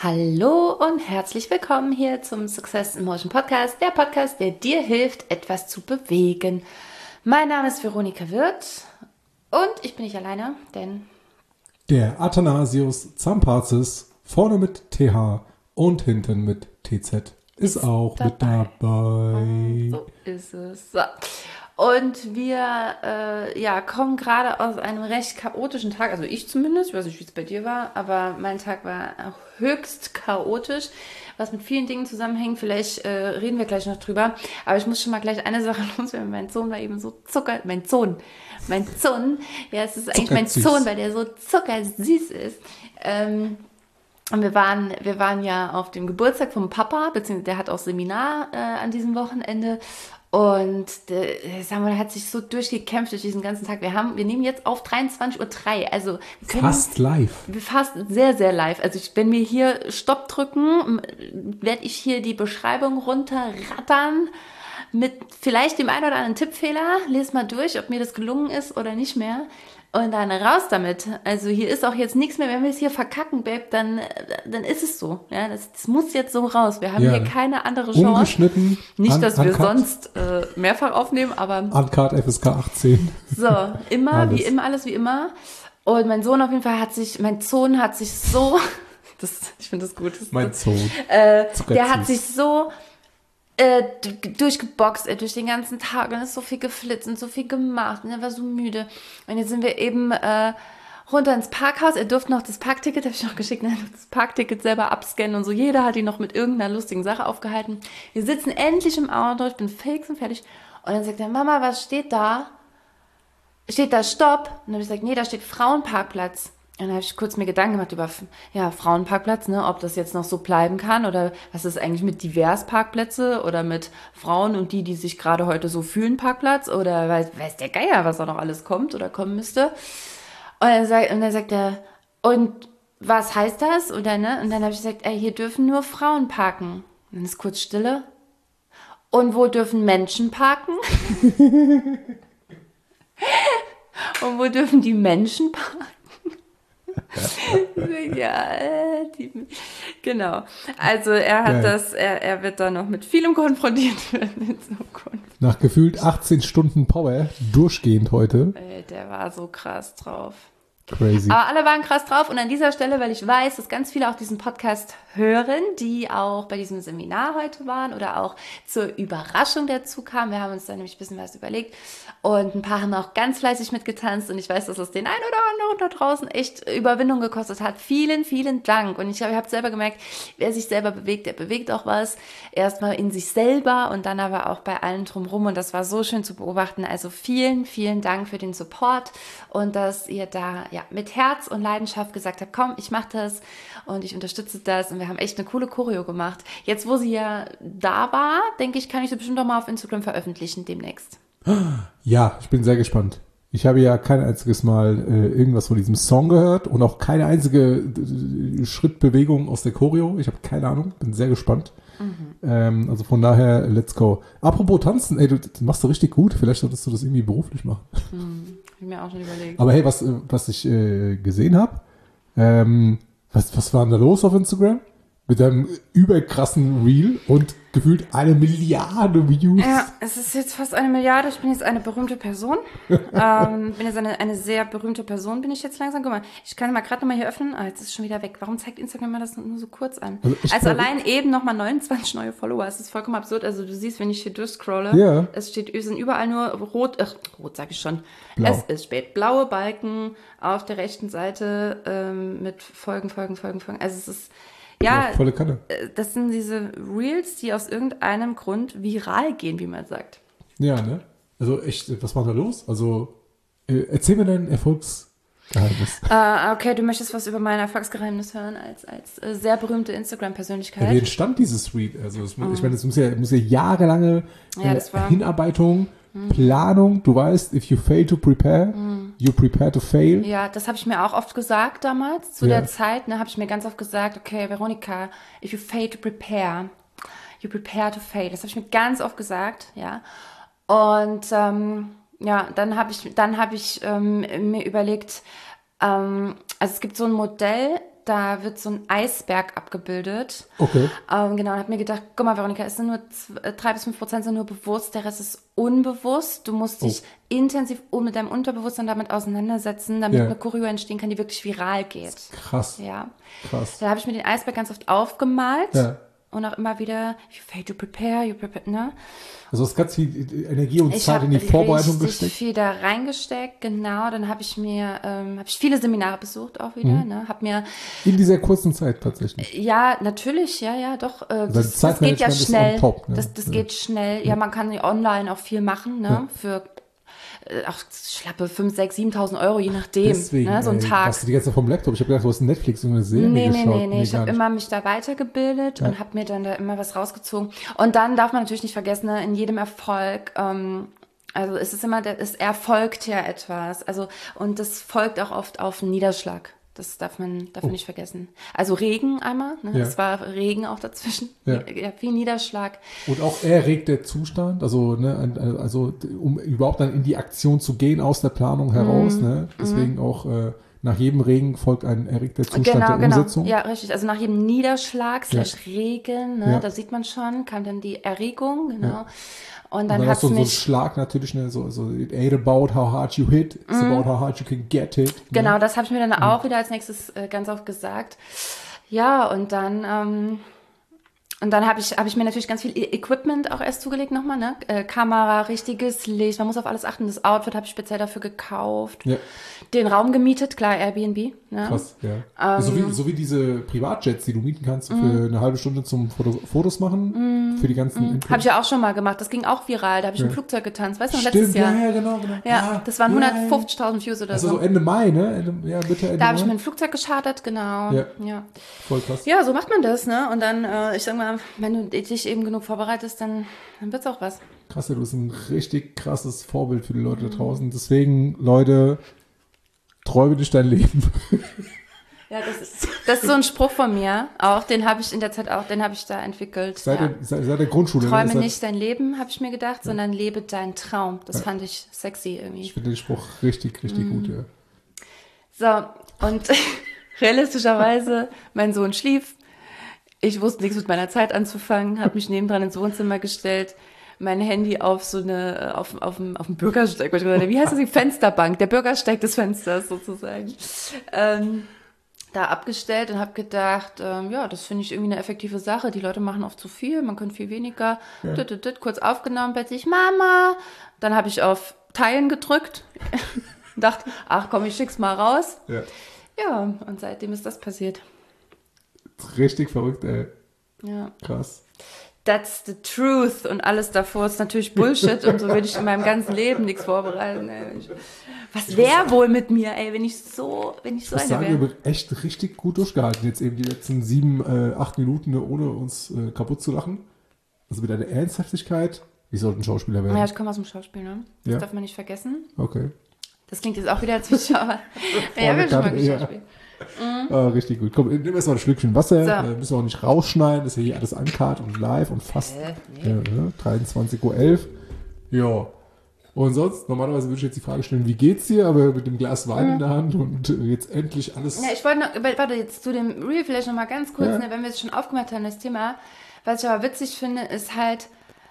Hallo und herzlich willkommen hier zum Success in Motion Podcast, der Podcast, der dir hilft, etwas zu bewegen. Mein Name ist Veronika Wirth und ich bin nicht alleine, denn der Athanasius Zampazis, vorne mit TH und hinten mit TZ, ist auch mit dabei. So ist es. So. Und wir kommen gerade aus einem recht chaotischen Tag, also ich zumindest, ich weiß nicht, wie es bei dir war, aber mein Tag war auch höchst chaotisch, was mit vielen Dingen zusammenhängt. Vielleicht reden wir gleich noch drüber, aber ich muss schon mal gleich eine Sache loswerden. Mein Sohn war eben so mein Sohn, ja, es ist eigentlich mein Sohn, weil der so zuckersüß ist. Und wir waren ja auf dem Geburtstag vom Papa, beziehungsweise der hat auch Seminar an diesem Wochenende. Und Samuel hat sich so durchgekämpft durch diesen ganzen Tag. Wir nehmen jetzt auf 23:03 Uhr. Also fast live. Fast sehr, sehr live. Also wenn wir hier Stopp drücken, werde ich hier die Beschreibung runterrattern mit vielleicht dem einen oder anderen Tippfehler. Lest mal durch, ob mir das gelungen ist oder nicht mehr. Und dann raus damit. Also hier ist auch jetzt nichts mehr. Wenn wir es hier verkacken, Babe, dann ist es so. Ja, das muss jetzt so raus. Wir haben hier keine andere Chance. Ungeschnitten. Nicht, dass wir sonst mehrfach aufnehmen, aber... Uncut FSK 18. So, immer, alles. Wie immer, alles wie immer. Und mein Sohn auf jeden Fall mein Sohn hat sich so... ich finde das gut. Mein Sohn. Der hat sich so... durchgeboxt, durch den ganzen Tag, und ist so viel geflitzt und so viel gemacht und er war so müde. Und jetzt sind wir eben runter ins Parkhaus. Er durfte noch das Parkticket, habe ich noch geschickt, das Parkticket selber abscannen und so. Jeder hat ihn noch mit irgendeiner lustigen Sache aufgehalten. Wir sitzen endlich im Auto, ich bin fix und fertig. Und dann sagt er, Mama, was steht da? Steht da Stopp? Und dann habe ich gesagt, nee, da steht Frauenparkplatz. Und dann habe ich kurz mir Gedanken gemacht über Frauenparkplatz, ne, ob das jetzt noch so bleiben kann oder was ist eigentlich mit Divers-Parkplätze oder mit Frauen und die sich gerade heute so fühlen Parkplatz oder weiß der Geier, was da noch alles kommt oder kommen müsste. Und dann sagt er, und was heißt das? Oder, ne? Und dann habe ich gesagt, hier dürfen nur Frauen parken. Und dann ist kurz Stille. Und wo dürfen Menschen parken? Und wo dürfen die Menschen parken? Genau. Also er hat er wird da noch mit vielem konfrontiert werden in Zukunft. Nach gefühlt 18 Stunden Power, durchgehend heute. Der war so krass drauf. Crazy. Aber alle waren krass drauf und an dieser Stelle, weil ich weiß, dass ganz viele auch diesen Podcast hören, die auch bei diesem Seminar heute waren oder auch zur Überraschung dazu kamen. Wir haben uns da nämlich ein bisschen was überlegt und ein paar haben auch ganz fleißig mitgetanzt und ich weiß, dass es den einen oder anderen da draußen echt Überwindung gekostet hat. Vielen, vielen Dank und ich habe selber gemerkt, wer sich selber bewegt, der bewegt auch was. Erstmal in sich selber und dann aber auch bei allen drumherum und das war so schön zu beobachten. Also vielen, vielen Dank für den Support und dass ihr da mit Herz und Leidenschaft gesagt habt, komm, ich mache das und ich unterstütze das und wir haben echt eine coole Choreo gemacht. Jetzt, wo sie ja da war, denke ich, kann ich sie bestimmt auch mal auf Instagram veröffentlichen demnächst. Ja, ich bin sehr gespannt. Ich habe ja kein einziges Mal irgendwas von diesem Song gehört und auch keine einzige Schrittbewegung aus der Choreo. Ich habe keine Ahnung, bin sehr gespannt. Also von daher, let's go. Apropos Tanzen, du machst du richtig gut. Vielleicht solltest du das irgendwie beruflich machen. Hab ich mir auch schon überlegt. Aber hey, was ich gesehen habe, was war denn da los auf Instagram? Mit deinem überkrassen Reel und gefühlt 1 Milliarde Views. Ja, es ist jetzt fast 1 Milliarde. Ich bin jetzt eine berühmte Person. Bin jetzt eine sehr berühmte Person, bin ich jetzt langsam. Guck mal, ich kann mal gerade nochmal hier öffnen. Jetzt ist es schon wieder weg. Warum zeigt Instagram mal das nur so kurz an? Also allein eben nochmal 29 neue Follower. Es ist vollkommen absurd. Also du siehst, wenn ich hier durchscrolle, es sind überall nur rot sag ich schon. Blau. Es steht blaue Balken auf der rechten Seite mit Folgen. Also es ist... Ja, volle Kanne. Das sind diese Reels, die aus irgendeinem Grund viral gehen, wie man sagt. Ja, ne? Also echt, was war da los? Also, erzähl mir dein Erfolgsgeheimnis. Okay, du möchtest was über mein Erfolgsgeheimnis hören als sehr berühmte Instagram-Persönlichkeit. Ja, wie entstand dieses Reel? Also, ich meine, es muss ja jahrelange Hinarbeitung, Planung. Du weißt, if you fail to prepare, you prepare to fail. Ja, das habe ich mir auch oft gesagt damals. Zu der Zeit habe ich mir ganz oft gesagt, okay, Veronika, if you fail to prepare, you prepare to fail. Das habe ich mir ganz oft gesagt, ja. Und dann habe ich mir überlegt, also es gibt so ein Modell, da wird so ein Eisberg abgebildet. Okay. Genau, und habe mir gedacht, guck mal, Veronika, es sind nur 3-5% sind nur bewusst, der Rest ist unbewusst. Du musst dich intensiv mit deinem Unterbewusstsein damit auseinandersetzen, damit eine Choreo entstehen kann, die wirklich viral geht. Krass. Ja. Krass. Da habe ich mir den Eisberg ganz oft aufgemalt. Ja. Und auch immer wieder, you fail to prepare, you prepare, ne? Also hast ganz viel Energie und Zeit in die Vorbereitung richtig gesteckt. viel da reingesteckt, genau. Dann habe ich viele Seminare besucht auch wieder, ne? Hab mir in dieser kurzen Zeit tatsächlich. ja, natürlich, ja, doch. Das geht ja schnell. Ist on top, ne? Das geht schnell. Ja, man kann online auch viel machen, ne? Für auch schlappe 5.000, 6.000, 7.000 Euro, je nachdem. Deswegen, ne? So ein Tag. Hast du die ganze Zeit vom Laptop? Ich habe gedacht, du hast Netflix und eine Serie geschaut. Nee. Ich habe immer mich da weitergebildet und habe mir dann da immer was rausgezogen. Und dann darf man natürlich nicht vergessen, ne, in jedem Erfolg, also es ist immer, es erfolgt ja etwas. Also, und das folgt auch oft auf einen Niederschlag. Das darf man nicht vergessen. Also Regen einmal, ne? Es war Regen auch dazwischen. Ja, viel Niederschlag. Und auch erregter Zustand, also, ne, also um überhaupt dann in die Aktion zu gehen aus der Planung heraus, ne? Deswegen auch nach jedem Regen folgt ein erregter Zustand der Umsetzung. Ja, richtig. Also nach jedem Niederschlag / Regen, ne? Da sieht man schon, kam dann die Erregung, genau. Ja. Und dann hat es so ein Schlag natürlich, ne, so it ain't about how hard you hit, it's about how hard you can get hit. Ne? Genau, das habe ich mir dann auch wieder als nächstes ganz oft gesagt. Ja, und dann habe ich mir natürlich ganz viel Equipment auch erst zugelegt nochmal, ne? Kamera, richtiges Licht, man muss auf alles achten. Das Outfit habe ich speziell dafür gekauft. Ja. Den Raum gemietet, klar, Airbnb. Ne? Krass, ja. So wie diese Privatjets, die du mieten kannst für eine halbe Stunde zum Fotos machen, für die ganzen Habe ich ja auch schon mal gemacht, das ging auch viral, da habe ich im Flugzeug getanzt, weißt du noch, letztes Jahr. Ja, genau. Ja, das waren 150.000 Views oder so. Also Ende Mai, ne? Ende da habe ich mir ein Flugzeug geschartert, genau. Ja. Voll krass. Ja, so macht man das, ne? Und dann, ich sag mal, wenn du dich eben genug vorbereitest, dann wird's auch was. Krass, du bist ein richtig krasses Vorbild für die Leute da draußen. Deswegen, Leute, träume dich dein Leben. Ja, das ist so ein Spruch von mir. Auch den habe ich in der Zeit da entwickelt. Seit der Grundschule. Träume nicht dein Leben, habe ich mir gedacht, sondern lebe deinen Traum. Das fand ich sexy irgendwie. Ich finde den Spruch richtig gut, ja. So, und realistischerweise, mein Sohn schlief. Ich wusste nichts mit meiner Zeit anzufangen, habe mich nebendran ins Wohnzimmer gestellt, mein Handy auf so eine, auf dem Bürgersteig, wie heißt das, die Fensterbank, der Bürgersteig des Fensters sozusagen, da abgestellt und habe gedacht, das finde ich irgendwie eine effektive Sache, die Leute machen oft zu viel, man könnte viel weniger, kurz aufgenommen, plötzlich, Mama, dann habe ich auf Teilen gedrückt, dachte, ach komm, ich schick's mal raus. Ja, und seitdem ist das passiert. Richtig verrückt, ey. Ja. Krass. That's the truth. Und alles davor ist natürlich Bullshit. Und so würde ich in meinem ganzen Leben nichts vorbereiten. Ey. Was wäre wohl mit mir, ey, wenn ich so eine wäre? Wir haben echt richtig gut durchgehalten. Jetzt eben die letzten 7, 8 Minuten, ohne uns kaputt zu lachen. Also mit einer Ernsthaftigkeit. Ich sollte ein Schauspieler werden. Ja, ich komme aus dem Schauspiel, ne? Das darf man nicht vergessen. Okay. Das klingt jetzt auch wieder als aber ja, wir schon mal gespielt. Richtig gut. Komm, nimm erst mal ein Schlückchen Wasser. So. Müssen wir auch nicht rausschneiden. Das ist ja hier alles uncut und live und fast 23.11 Uhr. Ja. Und sonst, normalerweise würde ich jetzt die Frage stellen, wie geht's dir? Aber mit dem Glas Wein in der Hand und jetzt endlich alles. Ja, ich wollte noch, warte, jetzt zu dem Reel vielleicht noch mal ganz kurz, ne, wenn wir es schon aufgemacht haben, das Thema. Was ich aber witzig finde, ist halt,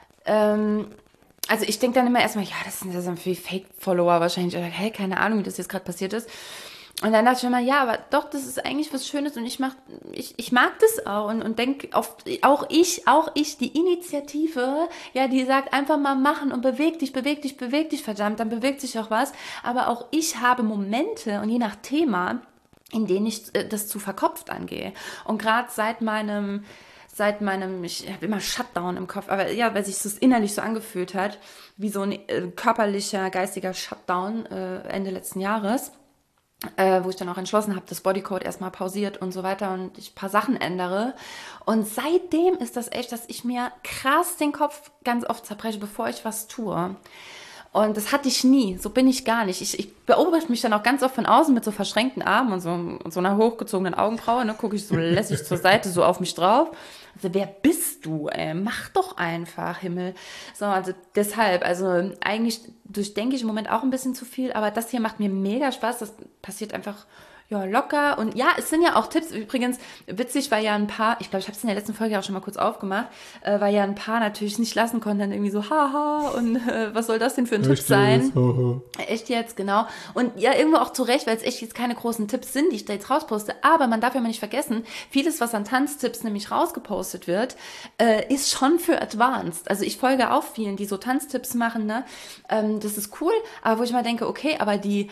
also ich denke dann immer erstmal, ja, das sind viele Fake-Follower wahrscheinlich, oder hey, keine Ahnung, wie das jetzt gerade passiert ist. Und dann dachte ich immer, ja, aber doch, das ist eigentlich was Schönes und ich mag das auch und denke, auch ich, die Initiative, ja, die sagt einfach mal machen und beweg dich, verdammt, dann bewegt sich auch was. Aber auch ich habe Momente und je nach Thema, in denen ich das zu verkopft angehe. Und gerade seit meinem, ich habe immer Shutdown im Kopf, aber ja, weil sich das innerlich so angefühlt hat, wie so ein körperlicher, geistiger Shutdown Ende letzten Jahres, wo ich dann auch entschlossen habe, das Bodycode erstmal pausiert und so weiter und ich ein paar Sachen ändere. Und seitdem ist das echt, dass ich mir krass den Kopf ganz oft zerbreche, bevor ich was tue. Und das hatte ich nie, so bin ich gar nicht. Ich beobachte mich dann auch ganz oft von außen mit so verschränkten Armen und so einer hochgezogenen Augenbraue, ne, gucke ich so lässig zur Seite, so auf mich drauf. Also wer bist du, ey? Mach doch einfach, Himmel. So, also deshalb, also eigentlich durchdenke ich im Moment auch ein bisschen zu viel, aber das hier macht mir mega Spaß. Das passiert einfach, Ja, locker. Und ja, es sind ja auch Tipps. Übrigens, witzig war ja ein paar, ich glaube, ich habe es in der letzten Folge auch schon mal kurz aufgemacht, weil ja ein paar natürlich nicht lassen konnten, dann irgendwie so, haha, und was soll das denn für ein Tipp sein? Echt jetzt, genau. Und ja, irgendwo auch zu Recht, weil es echt jetzt keine großen Tipps sind, die ich da jetzt rausposte. Aber man darf ja mal nicht vergessen, vieles, was an Tanztipps nämlich rausgepostet wird, ist schon für Advanced. Also ich folge auch vielen, die so Tanztipps machen, ne? Das ist cool, aber wo ich mal denke, okay, aber die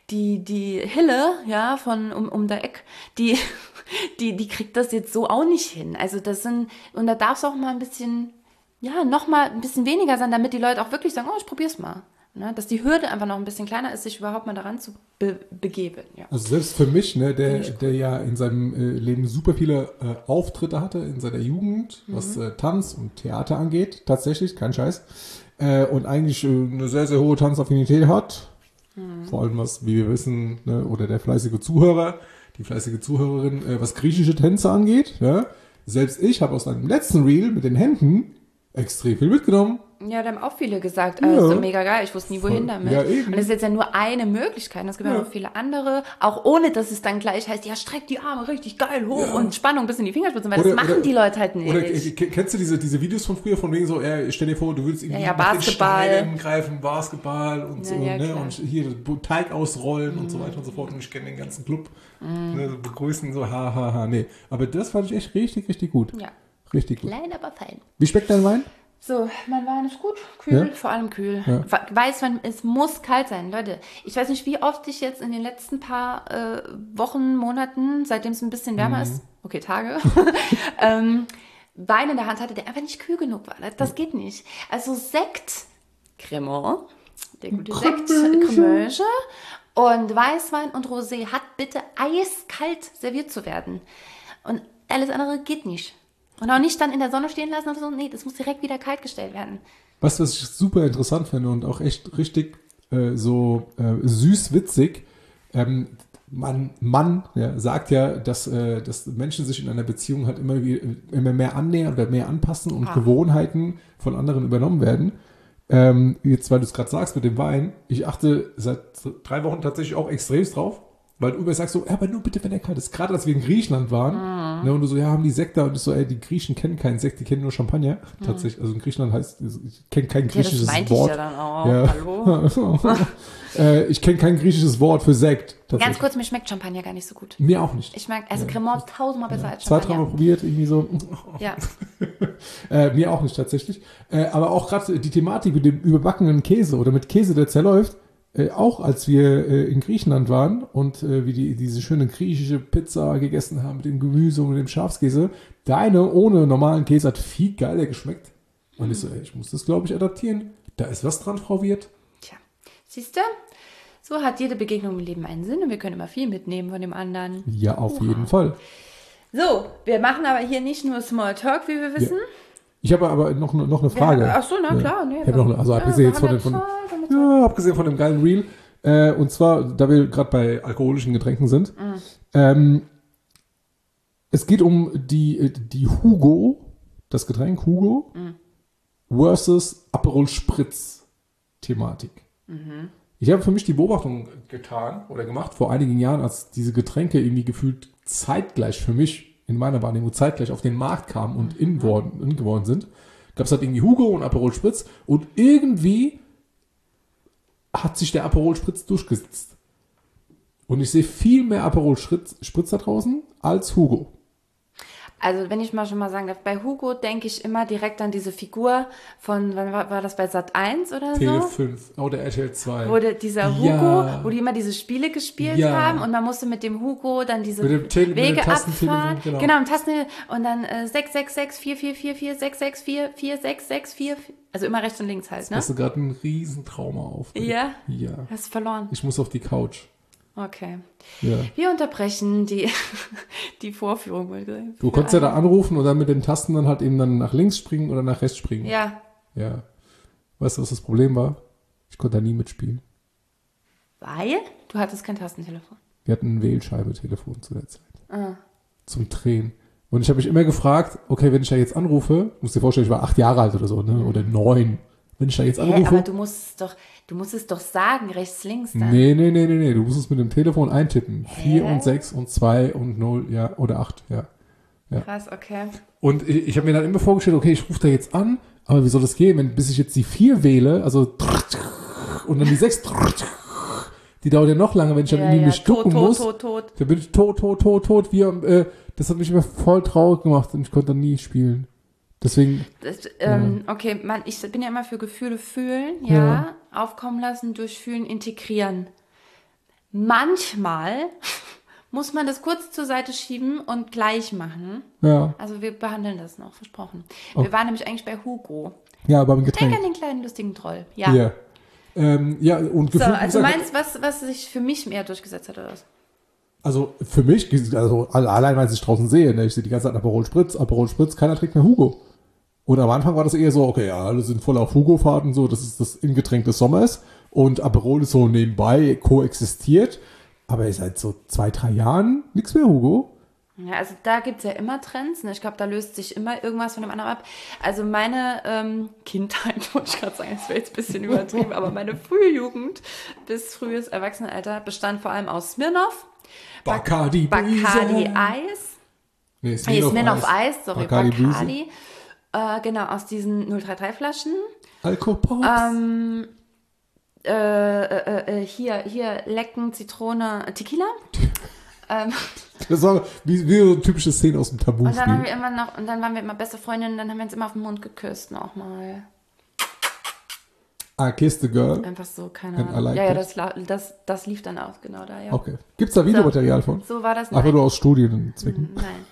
Hille, ja, von um der Eck, die kriegt das jetzt so auch nicht hin. Also und da darf es auch mal ein bisschen, ja, noch mal ein bisschen weniger sein, damit die Leute auch wirklich sagen, oh, ich probier's mal. Ne? Dass die Hürde einfach noch ein bisschen kleiner ist, sich überhaupt mal daran zu begeben. Ja. Also selbst für mich, ne, der ja in seinem Leben super viele Auftritte hatte in seiner Jugend, was Tanz und Theater angeht, tatsächlich, kein Scheiß, und eigentlich eine sehr, sehr hohe Tanzaffinität hat. Vor allem was, wie wir wissen, ne, oder der fleißige Zuhörer, die fleißige Zuhörerin, was griechische Tänze angeht. Ja. Selbst ich habe aus einem letzten Reel mit den Händen extrem viel mitgenommen. Ja, da haben auch viele gesagt, also mega geil, ich wusste nie wohin damit. Ja, eben. Und das ist jetzt ja nur eine Möglichkeit. Es gibt ja noch viele andere, auch ohne, dass es dann gleich heißt, ja, streck die Arme richtig geil hoch und Spannung bis in die Fingerspitzen, weil das machen die Leute halt nicht. Oder kennst du diese Videos von früher, von wegen so, stell dir vor, du willst irgendwie Basketball. Mit den Steinen greifen, Basketball und so, ja, ne? Und hier Teig ausrollen und so weiter und so fort. Und ich kenne den ganzen Club, ne, begrüßen, so, nee. Aber das fand ich echt richtig, richtig gut. Ja. Richtig gut. Klein, aber fein. Wie schmeckt dein Wein? So, mein Wein ist gut, kühl, Ja? vor allem kühl. Ja. Weißwein, es muss kalt sein, Leute. Ich weiß nicht, wie oft ich jetzt in den letzten paar Wochen, Monaten, seitdem es ein bisschen wärmer ist, okay, Tage, Wein in der Hand hatte, der einfach nicht kühl genug war. Das geht nicht. Also Sekt, Cremant, der gute Sekt, Cremage und Weißwein und Rosé hat bitte eiskalt serviert zu werden. Und alles andere geht nicht. Und auch nicht dann in der Sonne stehen lassen oder so. Nee, das muss direkt wieder kalt gestellt werden. Was ich super interessant finde und auch echt richtig süß witzig, man sagt ja, dass Menschen sich in einer Beziehung halt immer mehr annähern oder mehr anpassen und Gewohnheiten von anderen übernommen werden. Jetzt, weil du es gerade sagst mit dem Wein, ich achte seit 3 Wochen tatsächlich auch extremst drauf. Weil du immer sagst so, aber nur bitte, wenn er kalt ist. Gerade als wir in Griechenland waren, ne, und du so, ja, haben die Sekt da? Und ich so, die Griechen kennen keinen Sekt, die kennen nur Champagner. Tatsächlich, also in Griechenland heißt, ich kenne kein griechisches Wort. Ich ja dann auch. Hallo? Ich kenne kein griechisches Wort für Sekt. Ganz kurz, mir schmeckt Champagner gar nicht so gut. Mir auch nicht. Ich mag, Cremant 1000-mal besser als Champagner. 2-3 Mal probiert, irgendwie so. Ja. Mir auch nicht tatsächlich. Aber auch gerade die Thematik mit dem überbackenen Käse oder mit Käse, der zerläuft, auch als wir in Griechenland waren und wir diese schöne griechische Pizza gegessen haben mit dem Gemüse und mit dem Schafskäse, deine ohne normalen Käse hat viel geiler geschmeckt. Und ich so, ich muss das, glaube ich, adaptieren. Da ist was dran, Frau Wirth. Tja, siehst du? So hat jede Begegnung im Leben einen Sinn und wir können immer viel mitnehmen von dem anderen. Ja, auf jeden Fall. So, wir machen aber hier nicht nur Smalltalk, wie wir wissen. Ja. Ich habe aber noch eine Frage. Ja, ach so, na klar. Nee, ich habe noch, also abgesehen abgesehen von dem geilen Reel, und zwar, da wir gerade bei alkoholischen Getränken sind, es geht um die Hugo, das Getränk Hugo versus Aperol Spritz Thematik. Ich habe für mich die Beobachtung getan oder gemacht vor einigen Jahren, als diese Getränke irgendwie gefühlt zeitgleich für mich in meiner Wahrnehmung zeitgleich auf den Markt kamen und in geworden sind, gab es halt irgendwie Hugo und Aperol Spritz und irgendwie hat sich der Aperol Spritz durchgesetzt. Und ich sehe viel mehr Aperol Spritz da draußen als Hugo. Also wenn ich mal schon mal sagen darf, bei Hugo denke ich immer direkt an diese Figur von, wann war das bei Sat.1 oder so? Tele5 oder RTL 2. Wo dieser Hugo, wo die immer diese Spiele gespielt haben und man musste mit dem Hugo dann diese Wege abfahren. Genau, im Tasten und dann 666 4444 664 4664. Also immer rechts und links halt, ne? Hast du gerade einen Riesentrauma aufgelegt? Ja? Ja. Hast du verloren? Ich muss auf die Couch. Okay. Ja. Wir unterbrechen die Vorführung. Du konntest ja da anrufen und dann mit den Tasten dann halt eben dann nach links springen oder nach rechts springen. Ja. Ja. Weißt du, was das Problem war? Ich konnte da nie mitspielen. Weil? Du hattest kein Tastentelefon. Wir hatten ein Wählscheibe-Telefon zu der Zeit. Zum Drehen. Und ich habe mich immer gefragt, okay, wenn ich da jetzt anrufe, musst dir vorstellen, ich war 8 Jahre alt oder so, ne? Oder 9. Wenn ich da jetzt Hä, anrufe. aber du musst es doch sagen, rechts, links dann. Nee. Du musst es mit dem Telefon eintippen. 4 und 6 und 2 und 0, ja, oder 8, ja. Krass, okay. Und ich habe mir dann immer vorgestellt, okay, ich rufe da jetzt an, aber wie soll das gehen, bis ich jetzt die 4 wähle, also und dann die 6, die dauert ja noch lange, wenn ich dann irgendwie mich ducken muss. Tot. Dann bin ich tot. Das hat mich immer voll traurig gemacht und ich konnte dann nie spielen. Deswegen. Okay, ich bin ja immer für Gefühle fühlen, ja, aufkommen lassen, durchfühlen, integrieren. Manchmal muss man das kurz zur Seite schieben und gleich machen. Ja. Also wir behandeln das noch, versprochen. Okay. Wir waren nämlich eigentlich bei Hugo. Ja, beim Getränk. Denk an den kleinen lustigen Troll. Ja. Ja. Und So, gefühlt, also meinst was sich für mich mehr durchgesetzt hat, oder was? Also für mich, also allein, weil ich draußen sehe, ne, ich sehe die ganze Zeit Aperol Spritz, keiner trinkt mehr Hugo. Und am Anfang war das eher so, okay, ja, alle sind voll auf Hugo-Fahrten, so, das ist das Ingetränk des Sommers. Und Aperol ist so nebenbei koexistiert. Aber seit so 2-3 Jahren nichts mehr Hugo. Ja, also da gibt es ja immer Trends. Ne? Ich glaube, da löst sich immer irgendwas von dem anderen ab. Also meine Kindheit, wollte ich gerade sagen, das wäre jetzt ein bisschen übertrieben, aber meine frühe Jugend bis frühes Erwachsenenalter bestand vor allem aus Smirnoff, Bacardi Eis. Nee, Smirnoff Eis, sorry, Bacardi. Genau, aus diesen 033 Flaschen. Alkopops. Hier, Lecken, Zitrone, Tequila. Das war wie so eine typische Szene aus dem Tabu-Spiel. Und dann waren wir immer beste Freundinnen, dann haben wir uns immer auf den Mund geküsst nochmal. I kissed the girl. Einfach so, keine And I Ahnung. liked Ja, das lief dann auch, genau da, ja. Okay. Gibt's da Videomaterial von? So war das nicht. Aber nur aus Studienzwecken. Nein.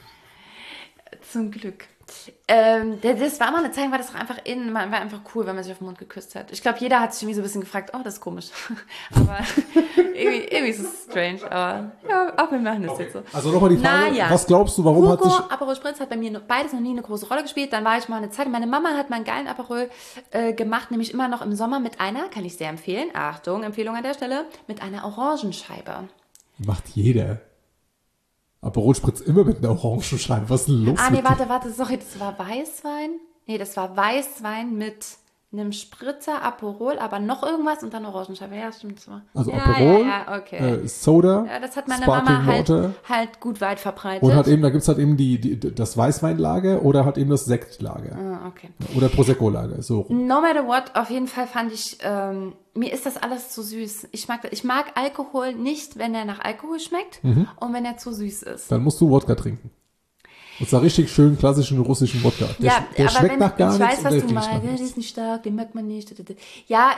Zum Glück. Das war mal eine Zeit, war das auch einfach war einfach cool, wenn man sich auf den Mund geküsst hat. Ich glaube, jeder hat sich irgendwie so ein bisschen gefragt, oh, das ist komisch. Aber irgendwie ist es strange. Aber ja, auch wir machen das jetzt so. Also nochmal die Frage, was glaubst du, warum hat sich... Aperol Spritz hat bei mir beides noch nie eine große Rolle gespielt. Dann war ich mal eine Zeit, meine Mama hat mal einen geilen Aperol gemacht, nämlich immer noch im Sommer mit einer, kann ich sehr empfehlen, Achtung, Empfehlung an der Stelle, mit einer Orangenscheibe. Macht jeder. Aperol Spritz immer mit einer Orangenscheibe. Was ist denn los? Warte, sorry, das war Weißwein? Nee, das war Weißwein mit einem Spritzer Aperol, aber noch irgendwas und dann Orangenscheibe. Ja, stimmt. Also Aperol, okay. Soda, ja, das hat meine Sparkling Mama Water. halt gut weit verbreitet. Und da gibt es halt eben das Weißweinlager oder hat eben das Sektlager. Okay. Oder Prosecco-Lager, so rum. No matter what, auf jeden Fall fand ich, mir ist das alles zu süß. Ich mag Alkohol nicht, wenn er nach Alkohol schmeckt und wenn er zu süß ist. Dann musst du Wodka trinken. Und zwar richtig schön klassischen russischen Wodka. Der schmeckt nach gar nichts. Ich weiß, was du meinst. Der ist nicht stark, den mag man nicht. Ja,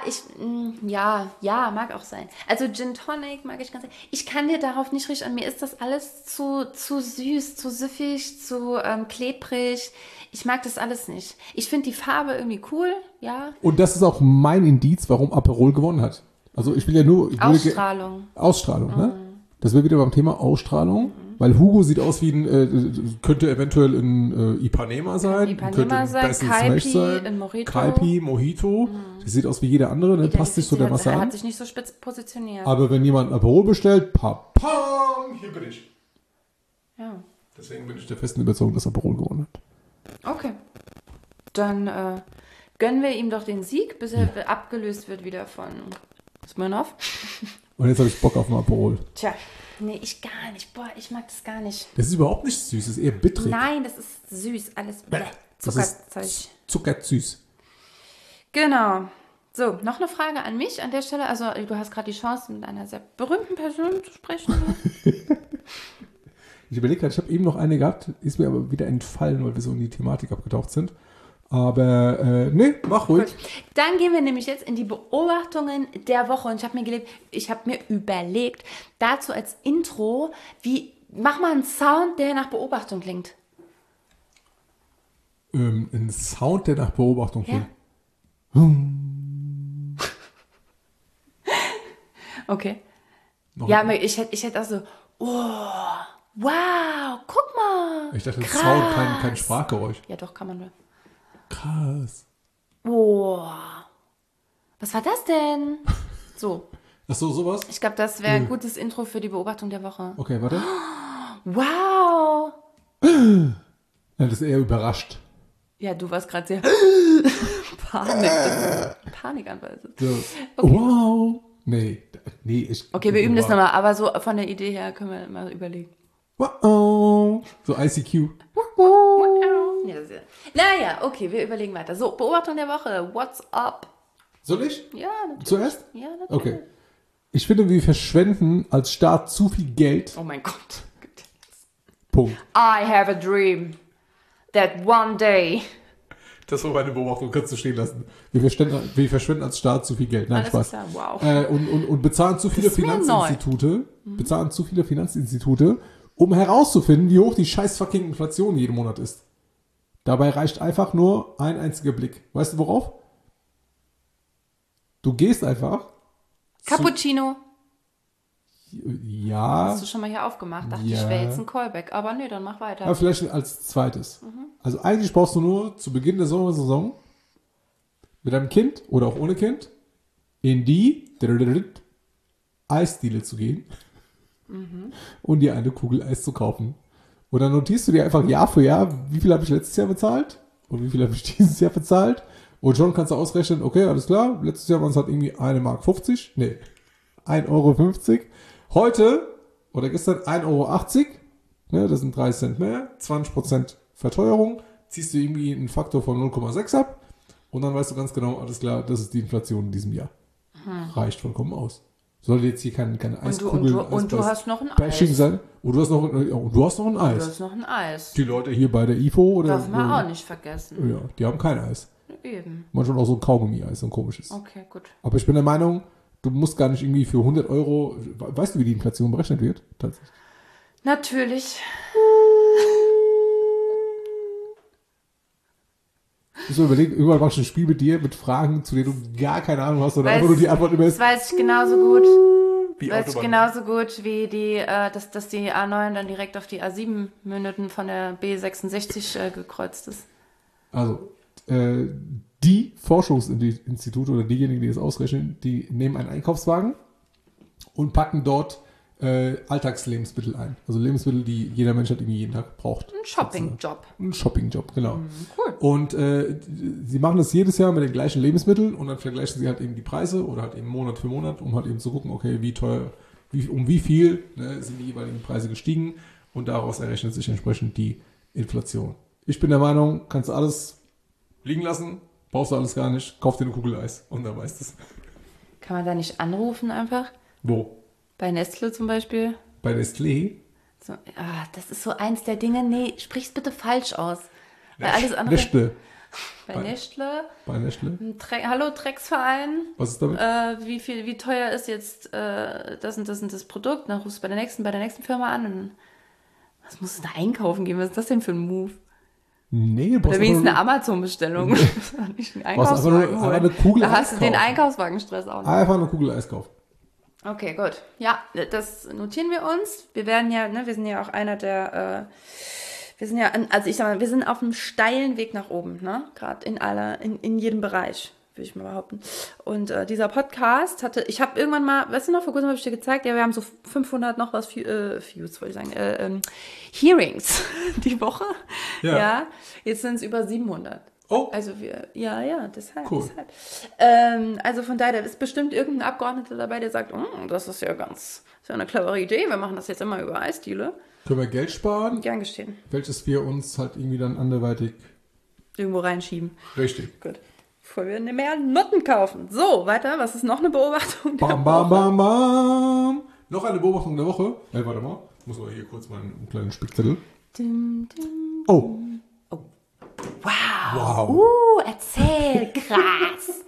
mag auch sein. Also Gin Tonic mag ich ganz. Ich kann dir darauf nicht richtig an. Mir ist das alles zu süß, zu süffig, zu klebrig. Ich mag das alles nicht. Ich finde die Farbe irgendwie cool, ja. Und das ist auch mein Indiz, warum Aperol gewonnen hat. Also ich will ja nur... Ausstrahlung, ne? Das wäre wieder beim Thema Ausstrahlung. Weil Hugo sieht aus wie könnte eventuell ein Ipanema sein. Ipanema sein, Kaipi, ein Mojito. Kaipi, Mojito. Das sieht aus wie jeder andere, ne? Passt sich so der Masse an. Er hat sich nicht so spitz positioniert. Aber wenn jemand ein Aperol bestellt, hier bin ich. Ja. Deswegen bin ich der festen Überzeugung, dass Aperol gewonnen hat. Okay. Dann gönnen wir ihm doch den Sieg, bis er abgelöst wird wieder von Smirnoff. Und jetzt habe ich Bock auf ein Aperol. Tja. Nee, ich gar nicht. Boah, ich mag das gar nicht. Das ist überhaupt nicht süß, das ist eher bittrig. Nein, das ist süß. Alles Zuckerzeug. Zuckersüß. Genau. So, noch eine Frage an mich an der Stelle. Also, du hast gerade die Chance, mit einer sehr berühmten Person zu sprechen. Ich überlege gerade, ich habe eben noch eine gehabt, ist mir aber wieder entfallen, weil wir so in die Thematik abgetaucht sind. Aber, nee, mach ruhig. Gut. Dann gehen wir nämlich jetzt in die Beobachtungen der Woche. Und ich habe mir überlegt, dazu als Intro, mach mal einen Sound, der nach Beobachtung klingt. Ein Sound, der nach Beobachtung klingt? Ja. Okay. Ich hätte auch so, wow, guck mal. Ich dachte, krass. Sound, kein Sprachgeräusch. Ja, doch, kann man nur. Krass. Was war das denn? So. Ach so, sowas? Ich glaube, das wäre ein gutes Intro für die Beobachtung der Woche. Okay, warte. Wow. Ja, das ist eher überrascht. Ja, du warst gerade sehr Panikanfall. So. Okay. Wow. Nee, Okay, wir üben das nochmal, aber so von der Idee her können wir mal überlegen. Wow. So ICQ. Ja, naja, okay, wir überlegen weiter. So, Beobachtung der Woche. What's up? Soll ich? Ja, natürlich. Zuerst? Ja, natürlich. Okay. Ich finde, wir verschwenden als Staat zu viel Geld. Oh mein Gott. Punkt. I have a dream that one day. Das war meine Beobachtung, kannst du stehen lassen. Wir verschwenden als Staat zu viel Geld. Nein, Alles Spaß. klar, wow. Und bezahlen zu viele Das ist mir Finanzinstitute, um herauszufinden, wie hoch die scheiß fucking Inflation jeden Monat ist. Dabei reicht einfach nur ein einziger Blick. Weißt du worauf? Du gehst einfach. Cappuccino. Ja. Hast du schon mal hier aufgemacht? Dachte Ja. ich, wäre jetzt ein Callback. Aber nee, dann mach weiter. Aber vielleicht als zweites. Also eigentlich brauchst du nur zu Beginn der Sommersaison mit deinem Kind oder auch ohne Kind in die Eisdiele zu gehen und dir eine Kugel Eis zu kaufen. Und dann notierst du dir einfach Jahr für Jahr, wie viel habe ich letztes Jahr bezahlt und wie viel habe ich dieses Jahr bezahlt. Und schon kannst du ausrechnen, okay, alles klar, letztes Jahr waren es halt irgendwie 1,50 Mark, nee, 1,50 Euro. Heute oder gestern 1,80 Euro, ne, das sind 30 Cent mehr, 20% Verteuerung, ziehst du irgendwie einen Faktor von 0,6 ab und dann weißt du ganz genau, alles klar, das ist die Inflation in diesem Jahr. Reicht vollkommen aus. Soll jetzt hier keine Eiskugel Und du hast noch ein Bashing Eis. sein. Und du hast noch ein Du Eis. hast noch ein Eis. Die Leute hier bei der IFO oder Darf man auch nicht vergessen. ja, die haben kein Eis. Eben. Manchmal auch so ein Kaugummi-Eis, so ein komisches. Okay, gut. Aber ich bin der Meinung, du musst gar nicht irgendwie für 100 Euro, weißt du, wie die Inflation berechnet wird? Tatsächlich. Natürlich. Ich muss mir überlegen, irgendwann machst du ein Spiel mit dir, mit Fragen, zu denen du gar keine Ahnung hast, oder einfach nur die Antwort immer Das ist, weiß ich genauso gut. wie Weiß ich Autobahn. genauso gut wie dass die A9 dann direkt auf die A7 mündeten von der B66 gekreuzt ist. Also, die Forschungsinstitute oder diejenigen, die das ausrechnen, die nehmen einen Einkaufswagen und packen dort Alltagslebensmittel ein. Also Lebensmittel, die jeder Mensch halt irgendwie jeden Tag braucht. Ein Shoppingjob. Ein Shoppingjob, genau. Cool. Und sie machen das jedes Jahr mit den gleichen Lebensmitteln und dann vergleichen sie halt eben die Preise oder halt eben Monat für Monat, um halt eben zu gucken, okay, wie teuer, um wie viel sind die jeweiligen Preise gestiegen und daraus errechnet sich entsprechend die Inflation. Ich bin der Meinung, kannst du alles liegen lassen, brauchst du alles gar nicht, kauf dir eine Kugel Eis und dann weißt du es. Kann man da nicht anrufen einfach? Wo? Bei Nestle zum Beispiel? Bei Nestlé? So, das ist so eins der Dinge. Nee, sprich's bitte falsch aus. Weil alles andere. Nestle. Bei Nestle. Bei Nestle? Hallo, Drecksverein. Was ist damit? Wie teuer ist jetzt das und das Produkt? Dann rufst du bei der nächsten Firma an und was musst du da einkaufen gehen? Was ist das denn für ein Move? Nee, Oder wenigstens eine Amazon-Bestellung. Nicht einen Einkaufswagen einfach eine Kugel Da Eis hast du den kaufen. Einkaufswagenstress auch nicht. Einfach eine Kugel Eis kaufen. Okay, gut. Ja, das notieren wir uns. Wir werden ja, wir sind ja auch einer der, wir sind ja, also ich sag mal, wir sind auf einem steilen Weg nach oben, ne? Gerade in jedem Bereich, würde ich mal behaupten. Und dieser Podcast ich habe irgendwann mal, weißt du noch, vor kurzem habe ich dir gezeigt, ja, wir haben so 500 noch was, Views, wollte ich sagen, Hearings die Woche. Ja. Jetzt sind es über 700. Oh. Also deshalb. Cool. Also von daher, da ist bestimmt irgendein Abgeordneter dabei, der sagt, das ist ja eine clevere Idee, wir machen das jetzt immer über Eisdiele. Können wir Geld sparen, Gern geschehen. welches wir uns halt irgendwie dann anderweitig... Irgendwo reinschieben. Richtig. Gut. Bevor wir mehr Nutten kaufen. So, weiter, was ist noch eine Beobachtung? Bam, bam, bam, bam. Noch eine Beobachtung der Woche. Warte mal. Ich muss mal hier kurz meinen kleinen Spickzettel. Dim, dim. Oh. Wow. Erzähl, krass.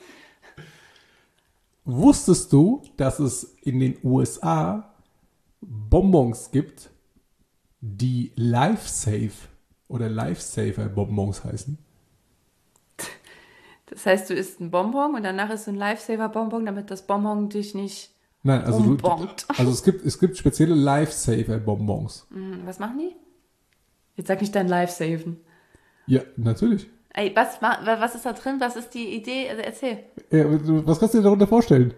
Wusstest du, dass es in den USA Bonbons gibt, die Lifesafe oder Lifesaver-Bonbons heißen? Das heißt, du isst ein Bonbon und danach isst du ein Lifesaver-Bonbon, damit das Bonbon dich nicht Nein, also, umbongt. also es gibt spezielle Lifesaver-Bonbons. Was machen die? Jetzt sag nicht dein Lifesaven. Ja, natürlich. Ey, was ist da drin? Was ist die Idee? Also erzähl. Ja, was kannst du dir darunter vorstellen?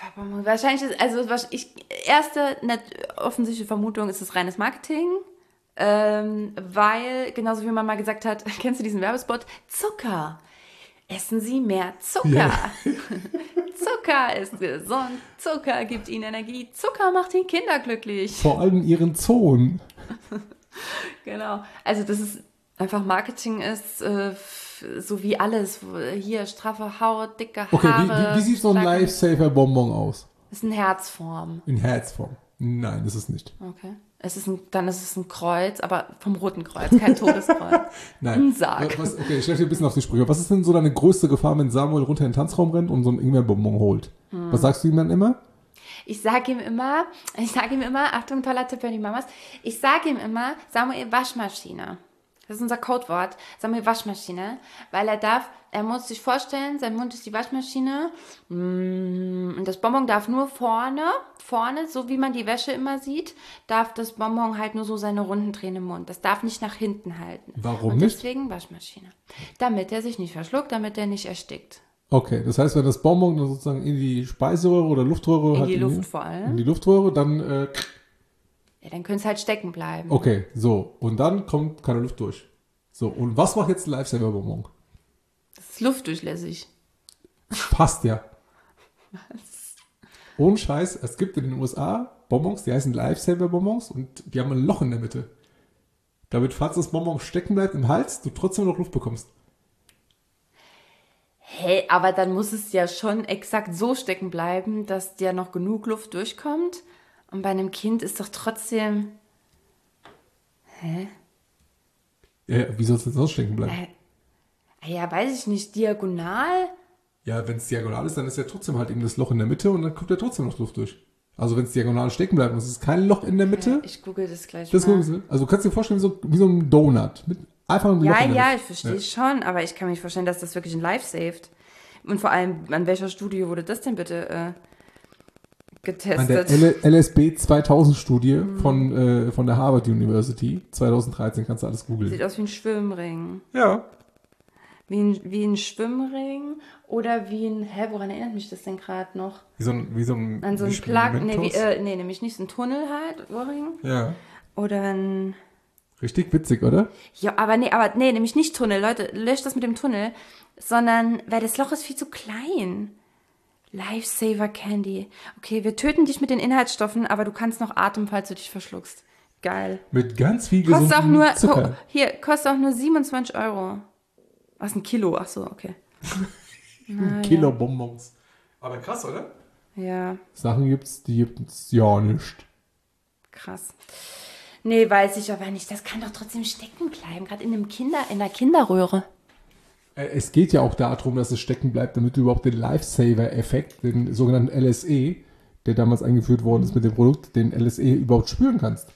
Wahrscheinlich ist, erste offensichtliche Vermutung ist es reines Marketing. Weil, genauso wie man mal gesagt hat, kennst du diesen Werbespot? Zucker. Essen Sie mehr Zucker. Ja. Zucker ist gesund. Zucker gibt Ihnen Energie. Zucker macht die Kinder glücklich. Vor allem ihren Sohn. Genau. Also das ist einfach Marketing ist so wie alles. Hier straffe Haut, dicke Okay, Haare. wie sieht so ein starke- Lifesaver-Bonbon aus? Das ist eine Herzform. In Herzform. Nein, das ist nicht. Okay. Dann ist es ein Kreuz, aber vom Roten Kreuz, kein Todeskreuz. Nein. Ein Sarg. Okay, ich stelle dir ein bisschen auf die Sprünge. Was ist denn so deine größte Gefahr, wenn Samuel runter in den Tanzraum rennt und so ein Ingwer-Bonbon holt? Was sagst du ihm dann immer? Ich sage ihm immer, Achtung, toller Tipp für die Mamas, ich sage ihm immer, Samuel, Waschmaschine. Das ist unser Codewort, Samuel, Waschmaschine, weil er muss sich vorstellen, sein Mund ist die Waschmaschine und das Bonbon darf nur vorne, so wie man die Wäsche immer sieht, darf das Bonbon halt nur so seine Runden drehen im Mund. Das darf nicht nach hinten halten. Warum und nicht? deswegen Waschmaschine. Damit er sich nicht verschluckt, damit er nicht erstickt. Okay, das heißt, wenn das Bonbon dann sozusagen in die Speiseröhre oder Luftröhre In die Luft vor allem. in die Luftröhre, dann Ja, dann könnte es halt stecken bleiben. okay, so. Und dann kommt keine Luft durch. So, und was macht jetzt ein Lifesaver-Bonbon? Das ist luftdurchlässig. Passt ja. Ohne Scheiß, es gibt in den USA Bonbons, die heißen Lifesaver-Bonbons und die haben ein Loch in der Mitte. Damit, falls das Bonbon stecken bleibt im Hals, du trotzdem noch Luft bekommst. Hey, aber dann muss es ja schon exakt so stecken bleiben, dass dir noch genug Luft durchkommt. Und bei einem Kind ist doch trotzdem... Hä? Ja, wie soll es denn sonst stecken bleiben? Ja, weiß ich nicht, diagonal? Ja, wenn es diagonal ist, dann ist ja trotzdem halt eben das Loch in der Mitte und dann kommt ja trotzdem noch Luft durch. Also wenn es diagonal stecken bleibt und es ist kein Loch in der Mitte, Ich google das gleich das mal. guckst du. Also du kannst dir vorstellen, wie so ein Donut. Mit einfach einem Loch Ja, in der ja, Mitte. ich verstehe schon, aber ich kann mir nicht vorstellen, dass das wirklich ein Life saved. Und vor allem, an welcher Studie wurde das denn bitte An der getestet? LSB 2000 Studie von der Harvard University 2013, kannst du alles googeln. Sieht aus wie ein Schwimmring. Ja. Wie ein Schwimmring oder wie ein... woran erinnert mich das denn gerade noch? Wie so ein An so ein wie Plug, Mentos. nämlich nicht so ein Tunnel halt, Ohrring. Ja. Oder ein, Richtig witzig, oder? ja, aber nämlich nicht Tunnel, Leute, löscht das mit dem Tunnel, sondern, weil das Loch ist viel zu klein. Lifesaver Candy. Okay, wir töten dich mit den Inhaltsstoffen, aber du kannst noch atmen, falls du dich verschluckst. Geil. Mit ganz viel Kostet auch nur, Zucker. kostet auch nur 27 €. Was, ein Kilo? Ach so, okay. Ein Kilo Bonbons. Aber krass, oder? Ja, Sachen die gibt's ja nicht. krass. Nee, weiß ich aber nicht. Das kann doch trotzdem stecken bleiben, gerade in der Kinderröhre. Es geht ja auch darum, dass es stecken bleibt, damit du überhaupt den Lifesaver-Effekt, den sogenannten LSE, der damals eingeführt worden ist mit dem Produkt, den LSE überhaupt spüren kannst.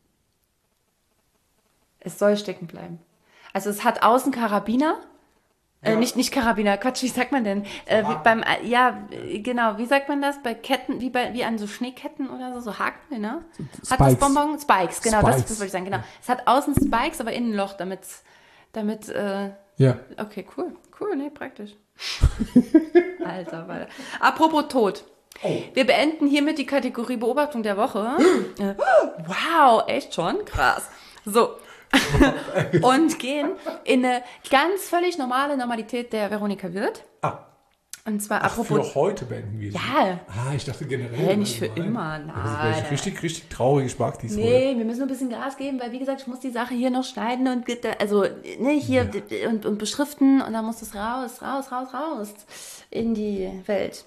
Es soll stecken bleiben. Also es hat außen Karabiner. Ja. Nicht Karabiner, Quatsch, wie sagt man denn? Genau, wie sagt man das? Bei Ketten, wie an so Schneeketten oder so Haken, ne? Hat das Spikes. Bonbon? Spikes, genau, Spikes. das wollte ich sagen, genau. Es hat außen Spikes, aber innen ein Loch, damit, Ja. okay, cool, nee, praktisch. Alter, Alter. Apropos Tod. Wir beenden hiermit die Kategorie Beobachtung der Woche. Wow, echt schon? Krass. So. Und gehen in eine ganz völlig normale Normalität der Veronika Wirth. Und zwar apropos... Für heute beenden wir sie. Ja. Ich dachte generell. Nicht für allgemein. immer, Das wäre nein. richtig traurig. Ich mag dies heute. Nee, wir müssen nur ein bisschen Gas geben, weil wie gesagt, ich muss die Sache hier noch schneiden und hier und beschriften und dann muss das raus in die Welt.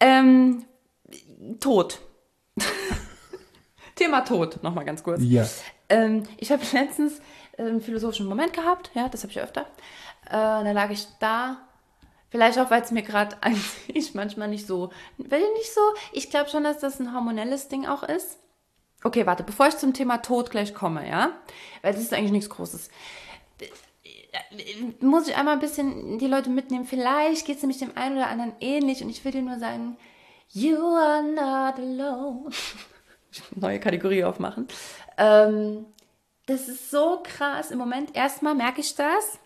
Tod. Thema Tod, nochmal ganz kurz. Ja. Ich habe letztens einen philosophischen Moment gehabt, ja, das habe ich öfter. Da lag ich da, vielleicht auch, weil es mir gerade eigentlich manchmal nicht so, ich glaube schon, dass das ein hormonelles Ding auch ist. Okay, warte, bevor ich zum Thema Tod gleich komme, ja, weil das ist eigentlich nichts Großes. Muss ich einmal ein bisschen die Leute mitnehmen, vielleicht geht es nämlich dem einen oder anderen ähnlich und ich will dir nur sagen, you are not alone. Neue Kategorie aufmachen. Das ist so krass. Im Moment erstmal merke ich das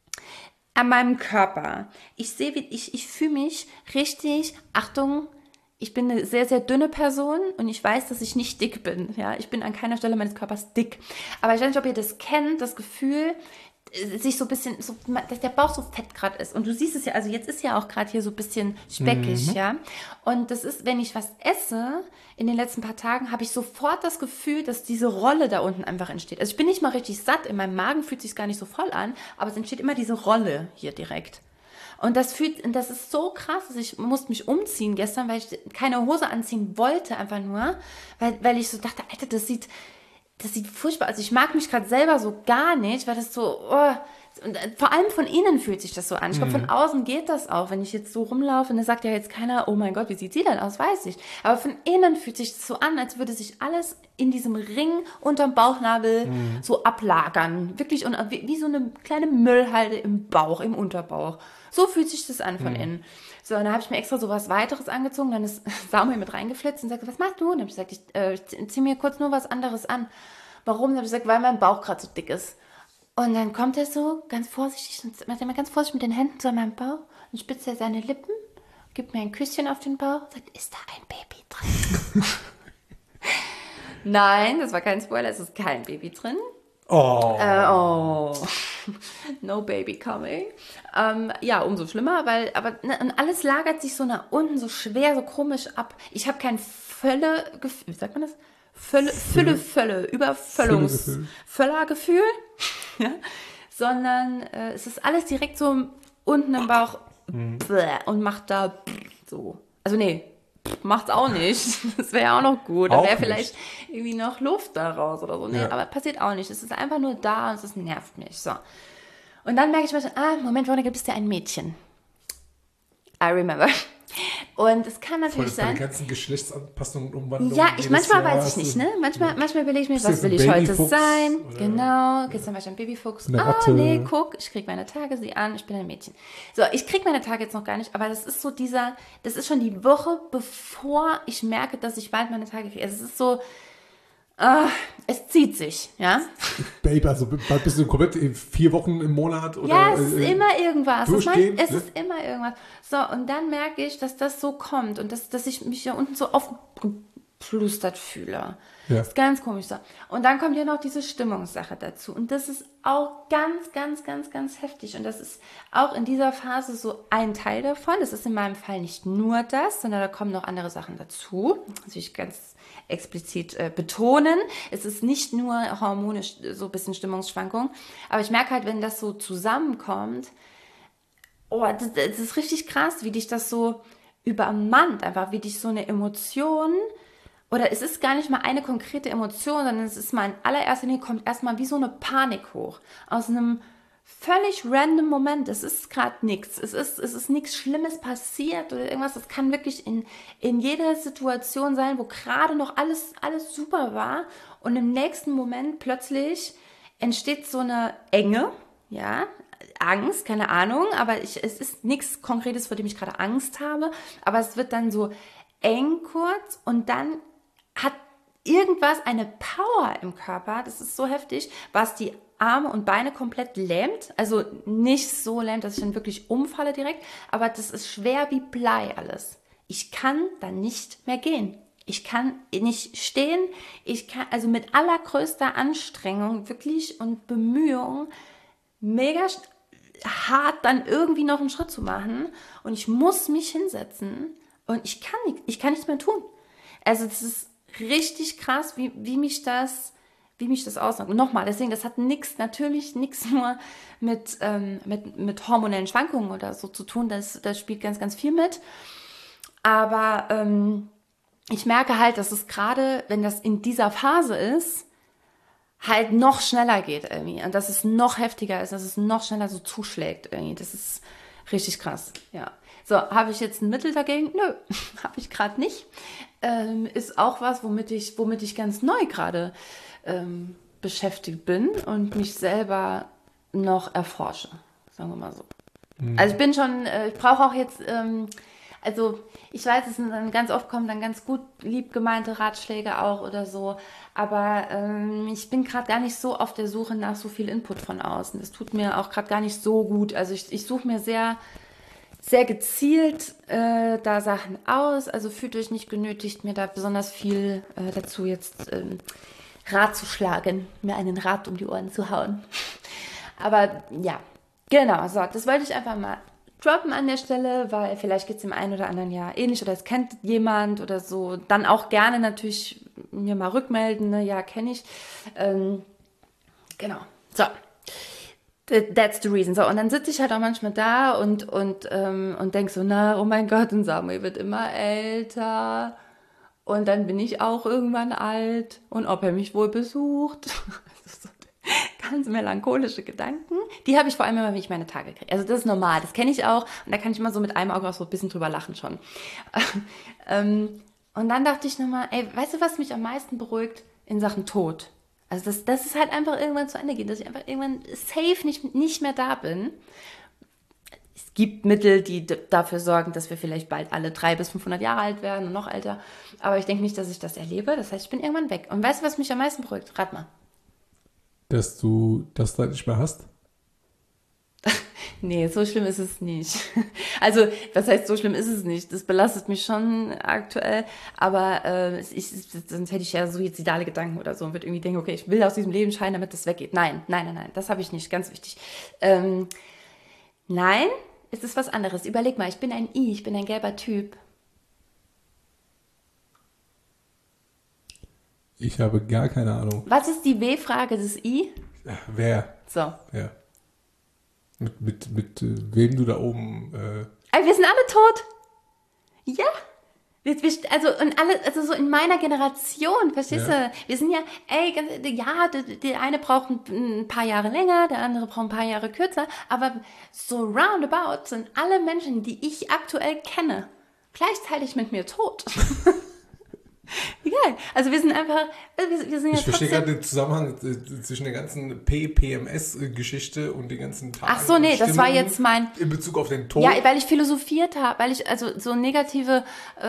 an meinem Körper. Ich sehe, ich fühle mich richtig, Achtung, ich bin eine sehr, sehr dünne Person und ich weiß, dass ich nicht dick bin. Ja, ich bin an keiner Stelle meines Körpers dick. Aber ich weiß nicht, ob ihr das kennt, das Gefühl, sich so ein bisschen, so, dass der Bauch so fett gerade ist. Und du siehst es ja, also jetzt ist ja auch gerade hier so ein bisschen speckig, ja. Und das ist, wenn ich was esse, in den letzten paar Tagen, habe ich sofort das Gefühl, dass diese Rolle da unten einfach entsteht. Also ich bin nicht mal richtig satt, in meinem Magen fühlt sich gar nicht so voll an, aber es entsteht immer diese Rolle hier direkt. Und das ist so krass, dass ich musste mich umziehen gestern, weil ich keine Hose anziehen wollte, einfach nur, weil ich so dachte, Alter, das sieht furchtbar aus. Also ich mag mich gerade selber so gar nicht, weil das so, und vor allem von innen fühlt sich das so an. Ich glaube, von außen geht das auch. Wenn ich jetzt so rumlaufe, dann sagt ja jetzt keiner, oh mein Gott, wie sieht sie denn aus, weiß ich. Aber von innen fühlt sich das so an, als würde sich alles in diesem Ring unterm Bauchnabel so ablagern. Wirklich, und wie so eine kleine Müllhalde im Bauch, im Unterbauch. So fühlt sich das an von innen. So, und dann habe ich mir extra so was weiteres angezogen. Dann ist Samuel mit reingeflitzt und sagte, was machst du? Und dann habe ich gesagt, ich ziehe mir kurz nur was anderes an. Warum? Dann habe ich gesagt, weil mein Bauch gerade so dick ist. Und dann kommt er so ganz vorsichtig und macht er mal ganz vorsichtig mit den Händen so an meinem Bauch und spitzt er seine Lippen, gibt mir ein Küsschen auf den Bauch und sagt, ist da ein Baby drin? Nein, das war kein Spoiler, es ist kein Baby drin. Oh. No baby coming. Ja, umso schlimmer, aber und alles lagert sich so nach unten, so schwer, so komisch ab. Ich habe kein Völlegefühl, wie sagt man das? Völlergefühl, ja? Sondern es ist alles direkt so unten im Bauch und macht da so. Also nee, macht's auch nicht. Das wäre ja auch noch gut. Da wäre vielleicht irgendwie noch Luft daraus oder so. Nee, aber passiert auch nicht. Es ist einfach nur da und es nervt mich. So. Und dann merke ich mir schon, Moment, Veronika, bist ja ein Mädchen. I remember. Und es kann natürlich sein. Die ganzen Geschlechtsanpassungen und Umwandlungen. Ja, manchmal weiß ich nicht, ne? Manchmal überlege ich mir, was will ich heute sein? Genau, geht's zum Beispiel ein Babyfuchs? Nee, guck, ich kriege meine Tage, sieh an, ich bin ein Mädchen. So, ich kriege meine Tage jetzt noch gar nicht, aber das ist so das ist schon die Woche, bevor ich merke, dass ich bald meine Tage kriege. Also es ist so, es zieht sich, ja. Babe, also bald bist du komplett 4 Wochen im Monat oder. Ja, es ist immer irgendwas. Es ist immer irgendwas. So, und dann merke ich, dass das so kommt und dass ich mich hier unten so aufgeplustert fühle. Ja. Das ist ganz komisch so. Und dann kommt ja noch diese Stimmungssache dazu. Und das ist auch ganz, ganz, ganz, ganz heftig. Und das ist auch in dieser Phase so ein Teil davon. Das ist in meinem Fall nicht nur das, sondern da kommen noch andere Sachen dazu. Das will ich ganz explizit betonen. Es ist nicht nur hormonisch so ein bisschen Stimmungsschwankung. Aber ich merke halt, wenn das so zusammenkommt, das ist richtig krass, wie dich das so übermannt. Einfach, wie dich so eine Emotion. Oder es ist gar nicht mal eine konkrete Emotion, sondern es ist mal in allererster Linie kommt erstmal wie so eine Panik hoch. Aus einem völlig random Moment. Es ist gerade nichts. Es ist nichts Schlimmes passiert oder irgendwas. Das kann wirklich in jeder Situation sein, wo gerade noch alles super war. Und im nächsten Moment plötzlich entsteht so eine Enge, ja, Angst, keine Ahnung, aber es ist nichts Konkretes, vor dem ich gerade Angst habe. Aber es wird dann so eng kurz und dann hat irgendwas eine Power im Körper, das ist so heftig, was die Arme und Beine komplett lähmt. Also nicht so lähmt, dass ich dann wirklich umfalle direkt, aber das ist schwer wie Blei alles. Ich kann dann nicht mehr gehen. Ich kann nicht stehen. Ich kann also mit allergrößter Anstrengung wirklich und Bemühung mega hart dann irgendwie noch einen Schritt zu machen und ich muss mich hinsetzen und ich kann nichts mehr tun. Also das ist richtig krass, wie mich das ausnimmt. Und nochmal, deswegen, das hat natürlich nichts nur mit hormonellen Schwankungen oder so zu tun. Das spielt ganz, ganz viel mit. Aber ich merke halt, dass es gerade, wenn das in dieser Phase ist, halt noch schneller geht irgendwie. Und dass es noch heftiger ist, dass es noch schneller so zuschlägt irgendwie. Das ist richtig krass, ja. So, habe ich jetzt ein Mittel dagegen? Nö, habe ich gerade nicht. Ist auch was, womit ich ganz neu gerade beschäftigt bin und mich selber noch erforsche, sagen wir mal so. Also ich bin schon, ich brauche auch jetzt, also ich weiß, es sind dann ganz oft kommen dann ganz gut lieb gemeinte Ratschläge auch oder so, aber ich bin gerade gar nicht so auf der Suche nach so viel Input von außen. Das tut mir auch gerade gar nicht so gut. Also ich suche mir sehr sehr gezielt da Sachen aus. Also fühlt euch nicht genötigt, mir da besonders viel dazu jetzt Rat zu schlagen, mir einen Rat um die Ohren zu hauen. Aber ja, genau, so, das wollte ich einfach mal droppen an der Stelle, weil vielleicht geht es dem einen oder anderen ja ähnlich oder es kennt jemand oder so. Dann auch gerne natürlich mir mal rückmelden, ne? Ja, kenne ich. Genau, so. That's the reason. So, und dann sitze ich halt auch manchmal da und denke so, na, oh mein Gott, und Samuel wird immer älter. Und dann bin ich auch irgendwann alt. Und ob er mich wohl besucht. Also so ganz melancholische Gedanken. Die habe ich vor allem immer, wenn ich meine Tage kriege. Also das ist normal, das kenne ich auch. Und da kann ich immer so mit einem Auge auch so ein bisschen drüber lachen schon. Und dann dachte ich nochmal, ey, weißt du, was mich am meisten beruhigt in Sachen Tod? Also dass es halt einfach irgendwann zu Ende geht, dass ich einfach irgendwann safe nicht mehr da bin. Es gibt Mittel, die dafür sorgen, dass wir vielleicht bald alle 300 bis 500 Jahre alt werden und noch älter. Aber ich denke nicht, dass ich das erlebe. Das heißt, ich bin irgendwann weg. Und weißt du, was mich am meisten beruhigt? Rat mal. Dass du das dann nicht mehr hast? Nee, so schlimm ist es nicht. Also, was heißt, so schlimm ist es nicht? Das belastet mich schon aktuell, aber sonst hätte ich ja suizidale Gedanken oder so und würde irgendwie denken, okay, ich will aus diesem Leben scheiden, damit das weggeht. Nein, das habe ich nicht, ganz wichtig. Nein, es ist was anderes. Überleg mal, ich bin ein I, ich bin ein gelber Typ. Ich habe gar keine Ahnung. Was ist die W-Frage des I? Wer? So. Ja. Mit wem du da oben... Wir sind alle tot. Ja. Also, und alle, also so in meiner Generation, verstehst du? Wir sind ja, der eine braucht ein paar Jahre länger, der andere braucht ein paar Jahre kürzer, aber so roundabout sind alle Menschen, die ich aktuell kenne, gleichzeitig mit mir tot. Egal. Also wir sind einfach, wir sind ja Ich verstehe gerade den Zusammenhang zwischen der ganzen PMS-Geschichte und den ganzen Tagen. Ach so, nee, das war jetzt mein... In Bezug auf den Tod. Ja, weil ich philosophiert habe, weil ich, also so negative,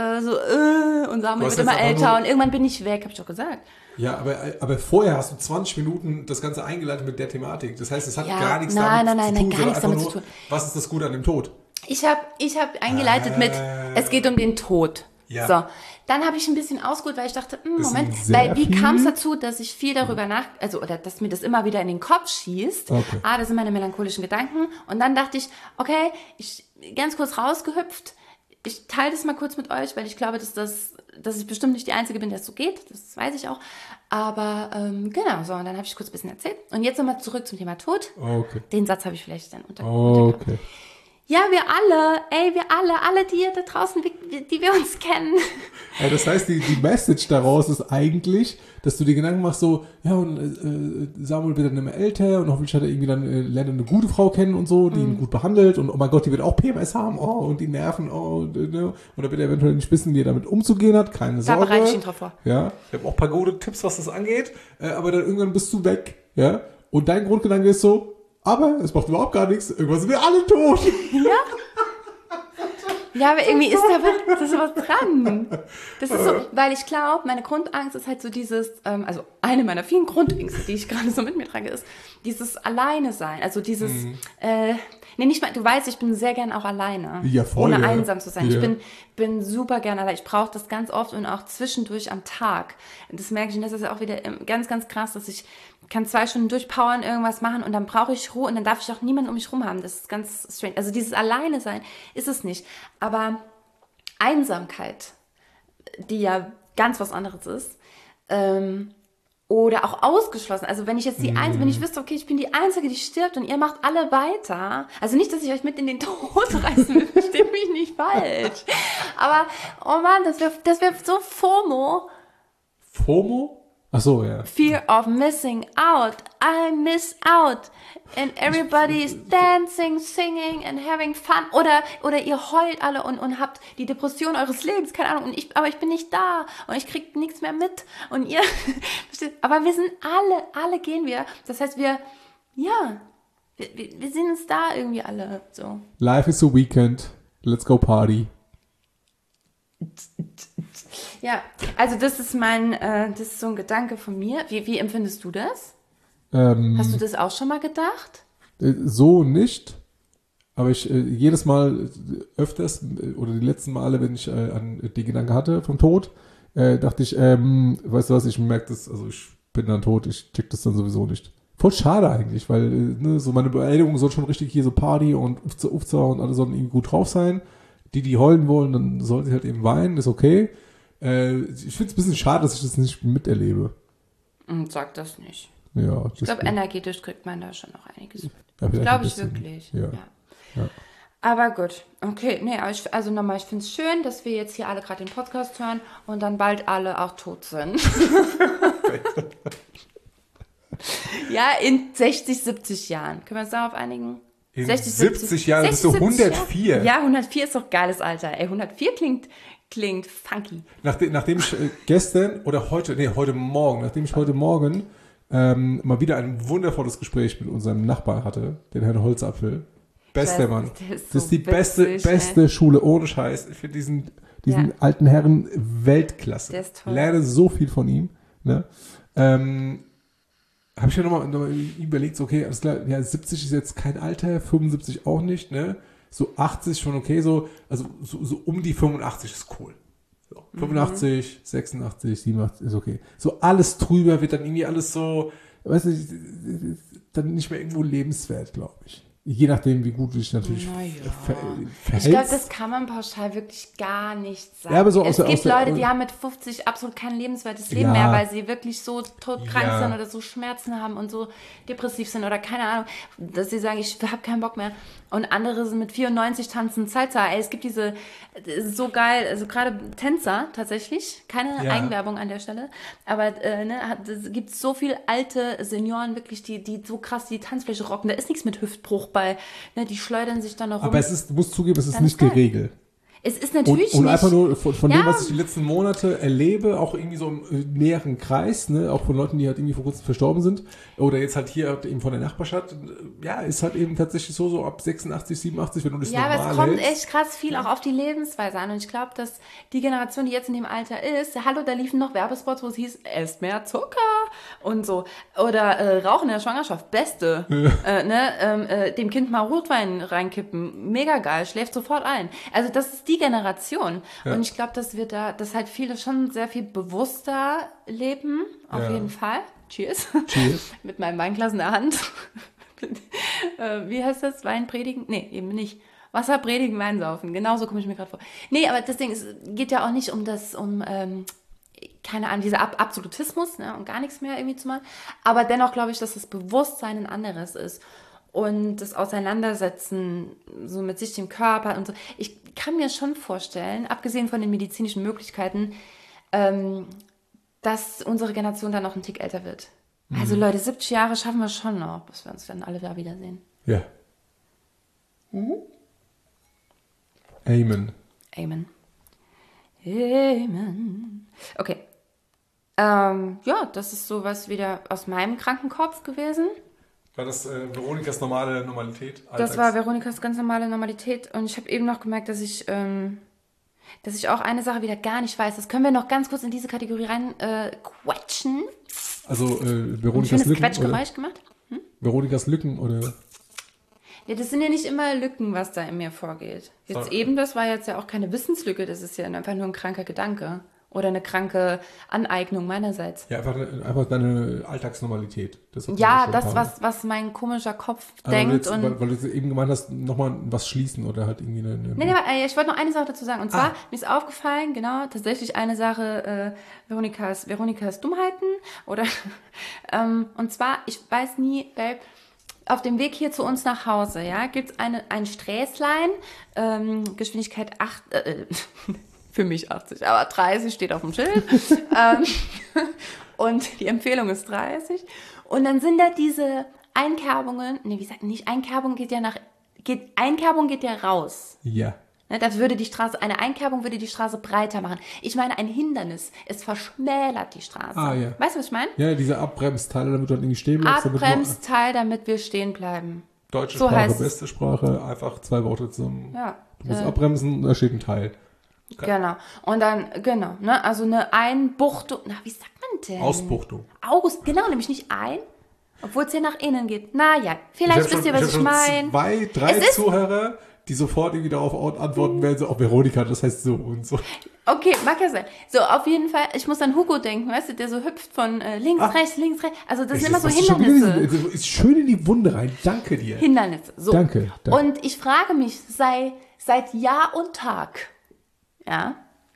und Samuel wird immer älter und irgendwann bin ich weg, habe ich doch gesagt. Ja, aber vorher hast du 20 Minuten das Ganze eingeleitet mit der Thematik. Das heißt, es hat gar nichts damit zu tun. Was ist das Gute an dem Tod? Ich hab eingeleitet mit, es geht um den Tod. Ja. So, dann habe ich ein bisschen ausgeholt, weil ich dachte, Moment, weil wie kam es dazu, dass ich viel darüber oder dass mir das immer wieder in den Kopf schießt. Okay. Das sind meine melancholischen Gedanken. Und dann dachte ich, okay, ganz kurz rausgehüpft, ich teile das mal kurz mit euch, weil ich glaube, dass ich bestimmt nicht die Einzige bin, der es so geht. Das weiß ich auch. Aber genau, so, und dann habe ich kurz ein bisschen erzählt. Und jetzt nochmal zurück zum Thema Tod. Okay. Den Satz habe ich vielleicht dann untergebracht. Okay. Ja, wir alle, die hier da draußen, die wir uns kennen. Ja, das heißt, die Message daraus ist eigentlich, dass du dir Gedanken machst, so, ja, und Samuel wird dann immer älter und hoffentlich hat er irgendwie dann lernt eine gute Frau kennen und so, die ihn gut behandelt und oh mein Gott, die wird auch PMS haben, und die Nerven, und da wird er eventuell nicht wissen, wie er damit umzugehen hat, keine Sorge. Da bereite ich ihn drauf vor. Ja, ich habe auch ein paar gute Tipps, was das angeht, aber dann irgendwann bist du weg, ja, und dein Grundgedanke ist so, aber es macht überhaupt gar nichts. Irgendwann sind wir alle tot. Ja. Ja, aber irgendwie ist da was dran. Das ist so, weil ich glaube, meine Grundangst ist halt so dieses, also eine meiner vielen Grundängste, die ich gerade so mit mir trage, ist dieses Alleine sein. Also dieses, nicht mal, du weißt, ich bin sehr gern auch alleine. Ja, voll. Ohne einsam zu sein. Ja. Ich bin super gern allein. Ich brauche das ganz oft und auch zwischendurch am Tag. Das merke ich, und das ist ja auch wieder ganz, ganz krass, dass ich kann 2 Stunden durchpowern, irgendwas machen und dann brauche ich Ruhe und dann darf ich auch niemanden um mich rum haben. Das ist ganz strange. Also dieses Alleine sein ist es nicht. Aber Einsamkeit, die ja ganz was anderes ist, oder auch ausgeschlossen. Also wenn ich jetzt wenn ich wüsste, okay, ich bin die Einzige, die stirbt und ihr macht alle weiter. Also nicht, dass ich euch mit in den Tod reißen will, versteht mich nicht falsch. Aber, oh Mann, das wär so FOMO. FOMO? Ach so, ja. Fear of missing out. I miss out. And everybody's dancing, singing and having fun. Oder ihr heult alle und habt die Depression eures Lebens, keine Ahnung. Aber ich bin nicht da und ich krieg nichts mehr mit. Und ihr, aber wir sind alle gehen wir. Das heißt, wir sind uns da irgendwie alle so. Life is a weekend. Let's go party. Ja, also das ist das ist so ein Gedanke von mir. Wie empfindest du das? Hast du das auch schon mal gedacht? So nicht, Aber ich jedes Mal öfters oder die letzten Male, wenn ich an die Gedanken hatte vom Tod, dachte ich, weißt du was, ich merke das, also ich bin dann tot, ich check das dann sowieso nicht. Voll schade eigentlich, weil ne, so meine Beerdigung soll schon richtig hier so Party und Ufza und alle sollen irgendwie gut drauf sein. Die heulen wollen, dann sollen sie halt eben weinen, ist okay. Ich finde es ein bisschen schade, dass ich das nicht miterlebe. Sag das nicht. Ja, Ich glaube, energetisch kriegt man da schon noch einiges mit. Ja, Glaube ich wirklich. Ja. Ja. Aber gut, okay, nee, aber also nochmal, ich finde es schön, dass wir jetzt hier alle gerade den Podcast hören und dann bald alle auch tot sind. Ja, in 60, 70 Jahren. Können wir uns darauf einigen? In 70 Jahren bist du 104. Ja, 104 ist doch geiles Alter. Ey, 104 klingt funky. Nachdem ich heute Morgen, mal wieder ein wundervolles Gespräch mit unserem Nachbar hatte, den Herrn Holzapfel. Bester Mann. Das ist die beste Schule, ohne Scheiß. Ich finde diesen alten Herren Weltklasse. Der ist toll. Lerne so viel von ihm. Ne? Habe ich ja nochmal überlegt, so, okay, alles klar, ja, 70 ist jetzt kein Alter, 75 auch nicht, ne? So 80 schon okay, so um die 85 ist cool. So, 85, 86, 87 ist okay. So alles drüber wird dann irgendwie alles so, weißt du, dann nicht mehr irgendwo lebenswert, glaube ich. Je nachdem, wie gut du dich natürlich verhältst. Ich glaube, das kann man pauschal wirklich gar nicht sagen. Ja, aber so es gibt Leute, die haben mit 50 absolut kein lebenswertes Leben mehr, weil sie wirklich so todkrank sind oder so Schmerzen haben und so depressiv sind oder keine Ahnung, dass sie sagen, ich habe keinen Bock mehr. Und andere sind mit 94 tanzen Salsa. Ey, es gibt diese, so geil, also gerade Tänzer tatsächlich, keine Eigenwerbung an der Stelle, aber es gibt so viele alte Senioren wirklich, die so krass die Tanzfläche rocken. Da ist nichts mit Hüftbruch bei, ne, die schleudern sich dann noch rum. Aber du musst zugeben, es ist nicht die Regel. Es ist natürlich und nicht. einfach nur von dem, was ich die letzten Monate erlebe, auch irgendwie so im näheren Kreis, ne, auch von Leuten, die halt irgendwie vor kurzem verstorben sind, oder jetzt halt hier eben von der Nachbarschaft, ja, ist halt eben tatsächlich so ab 86, 87, wenn du das normal hältst. Ja, aber es kommt echt krass viel auch auf die Lebensweise an und ich glaube, dass die Generation, die jetzt in dem Alter ist, hallo, da liefen noch Werbespots, wo es hieß, esst mehr Zucker und so, oder Rauchen in der Schwangerschaft, beste, dem Kind mal Rotwein reinkippen, mega geil, schläft sofort ein. Also das ist die Generation. Ja. Und ich glaube, dass halt viele schon sehr viel bewusster leben. Auf jeden Fall. Cheers. Cheers. Mit meinem Weinglas in der Hand. Wie heißt das? Wein predigen? Nee, eben nicht. Wasser predigen, Wein saufen. Genauso komme ich mir gerade vor. Nee, aber das Ding geht ja auch nicht keine Ahnung, dieser Absolutismus, ne, und gar nichts mehr irgendwie zu machen. Aber dennoch glaube ich, dass das Bewusstsein ein anderes ist. Und das Auseinandersetzen so mit sich, dem Körper und so. Ich kann mir schon vorstellen, abgesehen von den medizinischen Möglichkeiten, dass unsere Generation dann noch einen Tick älter wird. Also Leute, 70 Jahre schaffen wir schon noch, bis wir uns dann alle da wiedersehen. Ja. Amen. Amen. Amen. Okay. Das ist sowas wieder aus meinem kranken Kopf gewesen. War das Veronikas normale Normalität? Das war Veronikas ganz normale Normalität. Und ich habe eben noch gemerkt, dass ich auch eine Sache wieder gar nicht weiß. Das können wir noch ganz kurz in diese Kategorie rein quetschen. Also Veronikas Lücken? Quetschgeräusch gemacht? Veronikas Lücken oder? Ja, das sind ja nicht immer Lücken, was da in mir vorgeht. Jetzt eben, das war jetzt ja auch keine Wissenslücke. Das ist ja einfach nur ein kranker Gedanke. Oder eine kranke Aneignung meinerseits. Ja, einfach deine Alltagsnormalität. Das, was mein komischer Kopf denkt. Weil du eben gemeint hast, nochmal was schließen oder halt irgendwie Nee, ich wollte noch eine Sache dazu sagen. Und zwar, mir ist aufgefallen, genau, tatsächlich eine Sache, Veronikas Dummheiten. Oder, und zwar, ich weiß nie, Babe, auf dem Weg hier zu uns nach Hause, ja, gibt es ein Sträßlein, Geschwindigkeit 8, für mich 80, aber 30 steht auf dem Schild. Und die Empfehlung ist 30. Und dann sind da diese Einkerbungen, Einkerbung geht ja raus. Ja. Ne, eine Einkerbung würde die Straße breiter machen. Ich meine, ein Hindernis, es verschmälert die Straße. Ja. Weißt du, was ich meine? Ja, diese Abbremsteile, damit du dann irgendwie stehen bleibst. Abbremsteil, damit wir stehen bleiben. Deutsche Sprache, beste Sprache, einfach 2 Worte zusammen. Ja. Du musst abbremsen, da steht ein Teil. Okay. Genau. Und dann, also eine Einbuchtung, wie sagt man denn? Ausbuchtung. Genau, nämlich nicht ein, Obwohl es hier nach innen geht. Naja, vielleicht wisst ihr, was ich meine. 2, 3 Zuhörer, die sofort irgendwie darauf antworten werden, so, Veronika, das heißt so und so. Okay, mag ja sein. So, auf jeden Fall, ich muss an Hugo denken, weißt du, der so hüpft von links, rechts. Also das sind immer so Hindernisse. Ist schön in die Wunde rein, danke dir. Hindernisse, so. Danke. Und ich frage mich seit Jahr und Tag, ja,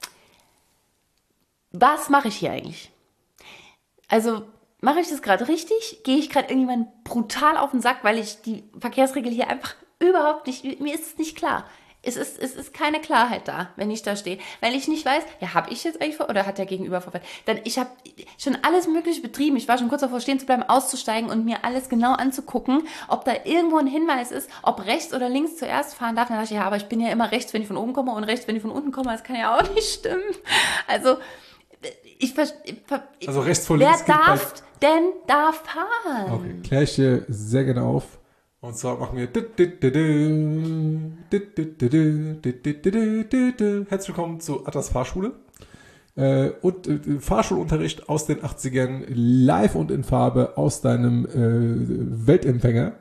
was mache ich hier eigentlich? Also, mache ich das gerade richtig? Gehe ich gerade irgendjemand brutal auf den Sack, weil ich die Verkehrsregel hier einfach überhaupt nicht, mir ist es nicht klar. Es ist keine Klarheit da, wenn ich da stehe. Weil ich nicht weiß, ja, habe ich jetzt eigentlich oder hat der Gegenüber verfehlt? Denn ich habe schon alles Mögliche betrieben. Ich war schon kurz davor, stehen zu bleiben, auszusteigen und mir alles genau anzugucken, ob da irgendwo ein Hinweis ist, ob rechts oder links zuerst fahren darf. Dann dachte ich, ja, aber ich bin ja immer rechts, wenn ich von oben komme und rechts, wenn ich von unten komme. Das kann ja auch nicht stimmen. Also, also rechts vor links. Wer darf denn da fahren? Okay, kläre ich dir sehr gerne auf. Und zwar machen wir herzlich willkommen zu Attas Fahrschule. Und Fahrschulunterricht aus den 80ern, live und in Farbe aus deinem Weltempfänger.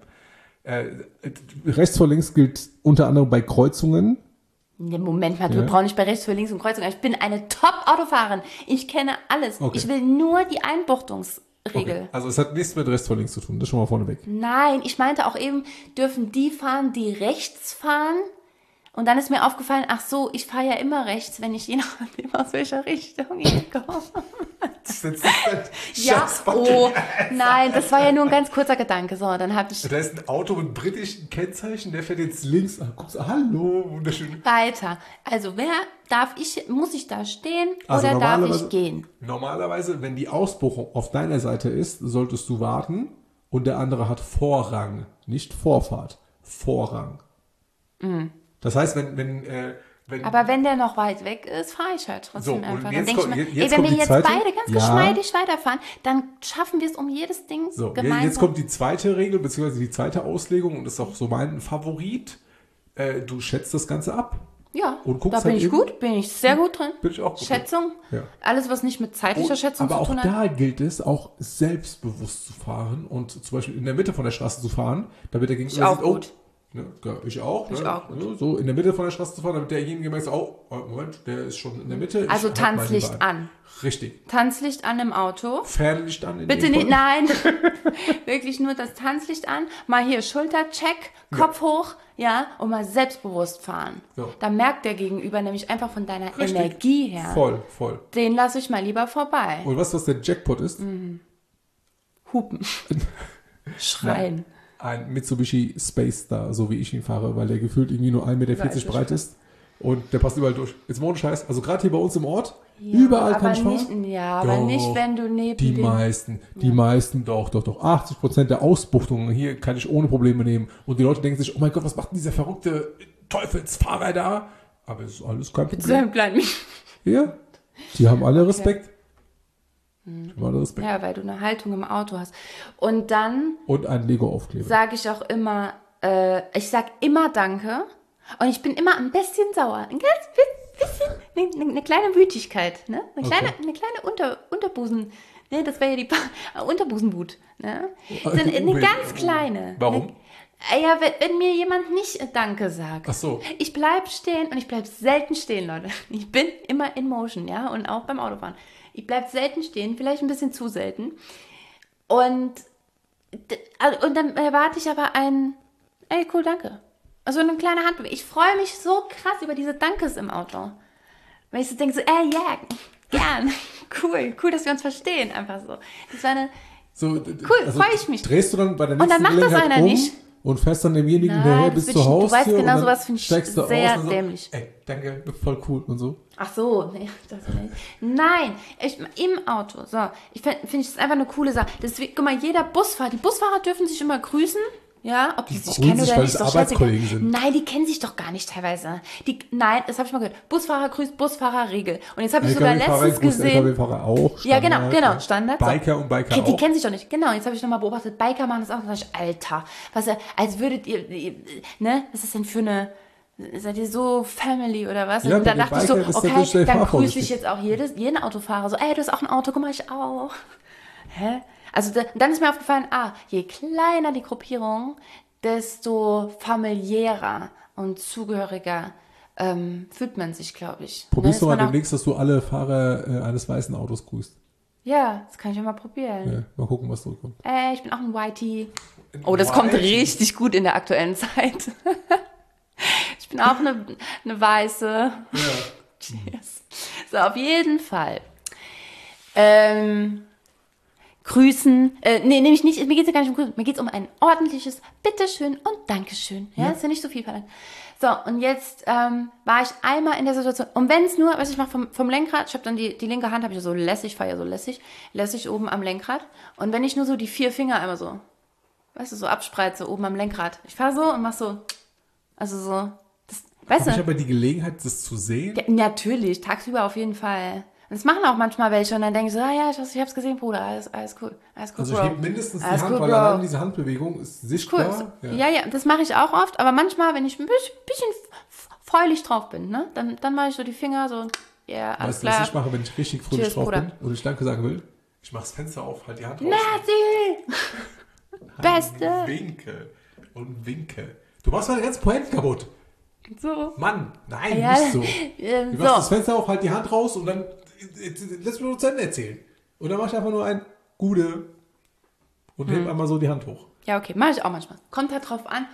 Rechts vor links gilt unter anderem bei Kreuzungen. Moment mal, wir brauchen nicht bei rechts vor links und Kreuzung. Ich bin eine Top-Autofahrerin. Ich kenne alles. Okay. Ich will nur die Einbuchtungsregel. Okay. Also es hat nichts mit rechts vor links zu tun, das schon mal vorneweg. Nein, ich meinte auch eben, dürfen die fahren, die rechts fahren? Und dann ist mir aufgefallen, ach so, ich fahre ja immer rechts, wenn ich je nachdem aus welcher Richtung ich komme. Das ist jetzt ja, oh, nein, das war ja nur ein ganz kurzer Gedanke. So, dann habe ich. Da ist ein Auto mit britischen Kennzeichen, der fährt jetzt links. Guckst, hallo, wunderschön. Weiter. Also muss ich da stehen oder darf ich gehen? Normalerweise, wenn die Ausbuchtung auf deiner Seite ist, solltest du warten und der andere hat Vorrang, nicht Vorfahrt. Vorrang. Mhm. Das heißt, wenn aber wenn der noch weit weg ist, fahre ich halt trotzdem so, einfach. Dann denke ich mir, wenn wir jetzt beide ganz geschmeidig weiterfahren, dann schaffen wir es um jedes Ding so, gemeinsam. Jetzt kommt die zweite Regel, beziehungsweise die zweite Auslegung und das ist auch so mein Favorit. Du schätzt das Ganze ab. Ja, und guckst da bin ich gut, bin ich sehr gut drin. Bin ich auch gut Schätzung, ja. Alles, was nicht mit zeitlicher Schätzung zu tun hat. Aber auch da gilt es, auch selbstbewusst zu fahren und zum Beispiel in der Mitte von der Straße zu fahren, damit der Gegenüber sieht, gut. Ne, ich auch. Ich auch gut. Ne, so in der Mitte von der Straße zu fahren, damit derjenige merkt, Moment, der ist schon in der Mitte. Also Tanzlicht an. Richtig. Tanzlicht an im Auto. Fernlicht an. Bitte nicht, nein. Wirklich nur das Tanzlicht an. Mal hier Schultercheck, Kopf hoch, ja, und mal selbstbewusst fahren. So. Da merkt der Gegenüber nämlich einfach von deiner Energie her. Voll. Den lasse ich mal lieber vorbei. Und weißt du, was der Jackpot ist? Hupen. Schreien. Nein. Ein Mitsubishi Space Star, so wie ich ihn fahre, weil der gefühlt irgendwie nur 1,40 Meter breit ist. Und der passt überall durch. Jetzt mal ohne Scheiß. Also gerade hier bei uns im Ort, überall kann ich fahren. Ja, aber nicht, wenn du neben die meisten, doch. 80% der Ausbuchtungen hier kann ich ohne Probleme nehmen. Und die Leute denken sich, oh mein Gott, was macht denn dieser verrückte Teufelsfahrer da? Aber es ist alles kein Problem. Mit seinem kleinen Ja, die haben alle Respekt. Ja, weil du eine Haltung im Auto hast. Und dann... Und einen Lego-Aufkleber. Sage ich auch immer, ich sag immer Danke. Und ich bin immer ein bisschen sauer. Ein ganz bisschen, eine kleine Wütigkeit. Ne? Eine kleine Unterbusen... Ne, das wäre ja die Unterbusenwut. Ne? Eine ganz kleine. Warum? Ja, wenn mir jemand nicht Danke sagt. Ach so. Ich bleib stehen und ich bleib selten stehen, Leute. Ich bin immer in Motion, ja, und auch beim Autofahren. Ich bleib selten stehen, vielleicht ein bisschen zu selten. Und dann erwarte ich aber ey, cool, danke. Also eine kleine Handbewegung. Ich freue mich so krass über diese Dankes im Auto. Weil ich so denke, ja, gern. Cool, dass wir uns verstehen, einfach so. Das war cool, freue ich mich. Drehst du dann bei der nächsten Und dann macht das einer nicht. Und fährst dann demjenigen hinterher bis zur Haustür. Du weißt genau, sowas finde ich sehr dämlich. Ey, danke, voll cool und so. Ach so, nee, das nicht. Nein, im Auto. So, ich finde das einfach eine coole Sache. Deswegen, guck mal, die Busfahrer dürfen sich immer grüßen. Ja, ob die sich kennen oder nicht, doch Arbeitskollegen sind. Nein, die kennen sich doch gar nicht teilweise. Nein, das habe ich mal gehört. Busfahrer grüßt Busfahrer-Regel. Und jetzt habe ich sogar letztens gesehen. LKW-Fahrer auch. Standard, ja, genau, Standard. Biker und Biker auch. Die kennen sich doch nicht. Genau, jetzt habe ich nochmal beobachtet, Biker machen das auch. Und dann dachte ich, Alter, als würdet ihr, ne, was ist denn für eine... Seid ihr so Family oder was? Ja, und dann dachte ich so, okay, dann grüße ich dich jetzt auch jeden Autofahrer. So, ey, du hast auch ein Auto, guck mal, ich auch. Hä? Also dann ist mir aufgefallen, je kleiner die Gruppierung, desto familiärer und zugehöriger fühlt man sich, glaube ich. Probierst du mal demnächst, dass du alle Fahrer eines weißen Autos grüßt. Ja, das kann ich ja mal probieren. Ja, mal gucken, was zurückkommt. Ich bin auch ein Whitey. Oh, das kommt richtig gut in der aktuellen Zeit. Ich bin auch eine Weiße. Ja. Cheers. So, auf jeden Fall. Grüßen. Nämlich nicht, mir geht es ja gar nicht um Grüßen, mir geht es um ein ordentliches Bitteschön und Dankeschön. Ja, ist ja nicht so viel verlangt. So, und jetzt war ich einmal in der Situation, und wenn es nur, was ich mache vom Lenkrad, ich habe dann die linke Hand, habe ich so lässig, fahre ja so lässig oben am Lenkrad. Und wenn ich nur so die 4 Finger einmal so, weißt du, so abspreize oben am Lenkrad. Ich fahre so und mache so, also so, das, weißt du. Habe ich aber die Gelegenheit, das zu sehen? Ja, natürlich, tagsüber auf jeden Fall. Und das machen auch manchmal welche und dann denke ich so, ja, ich hab's gesehen, Bruder, alles cool, Also ich Bro. hebe mindestens die Alles Hand, cool, weil Bro. allein diese Handbewegung ist sichtbar. Cool. Ja, das mache ich auch oft, aber manchmal, wenn ich ein bisschen freudig drauf bin, ne, dann mache ich so die Finger so, ja, alles Weißt du, was klar. ich mache, wenn ich richtig fröhlich Cheers, drauf Bruder. bin und ich Danke sagen will? Ich mache das Fenster auf, halt die Hand raus. Merci! Beste! Und winke. Du machst meine ganze Pointe kaputt. So. Mann, nein, Ja, nicht so. Du machst das so. Fenster auf, halt die Hand raus und dann lass mich nur zu Ende erzählen. Und dann mach ich einfach nur ein Gude und heb einmal so die Hand hoch. Ja, okay, mache ich auch manchmal. Kommt da drauf an.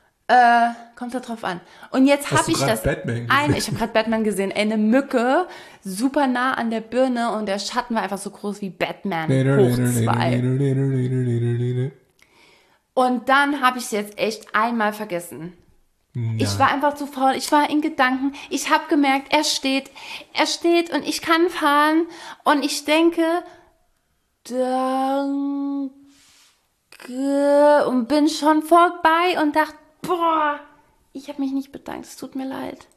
Und jetzt habe ich das Batman eine, ich habe gerade Batman gesehen, eine Mücke, super nah an der Birne und der Schatten war einfach so groß wie Batman hoch 2. Und dann habe ich es jetzt echt einmal vergessen. Ich war einfach zu faul, ich war in Gedanken, ich habe gemerkt, er steht und ich kann fahren und ich denke, danke und bin schon vorbei und dachte, boah, ich habe mich nicht bedankt, es tut mir leid.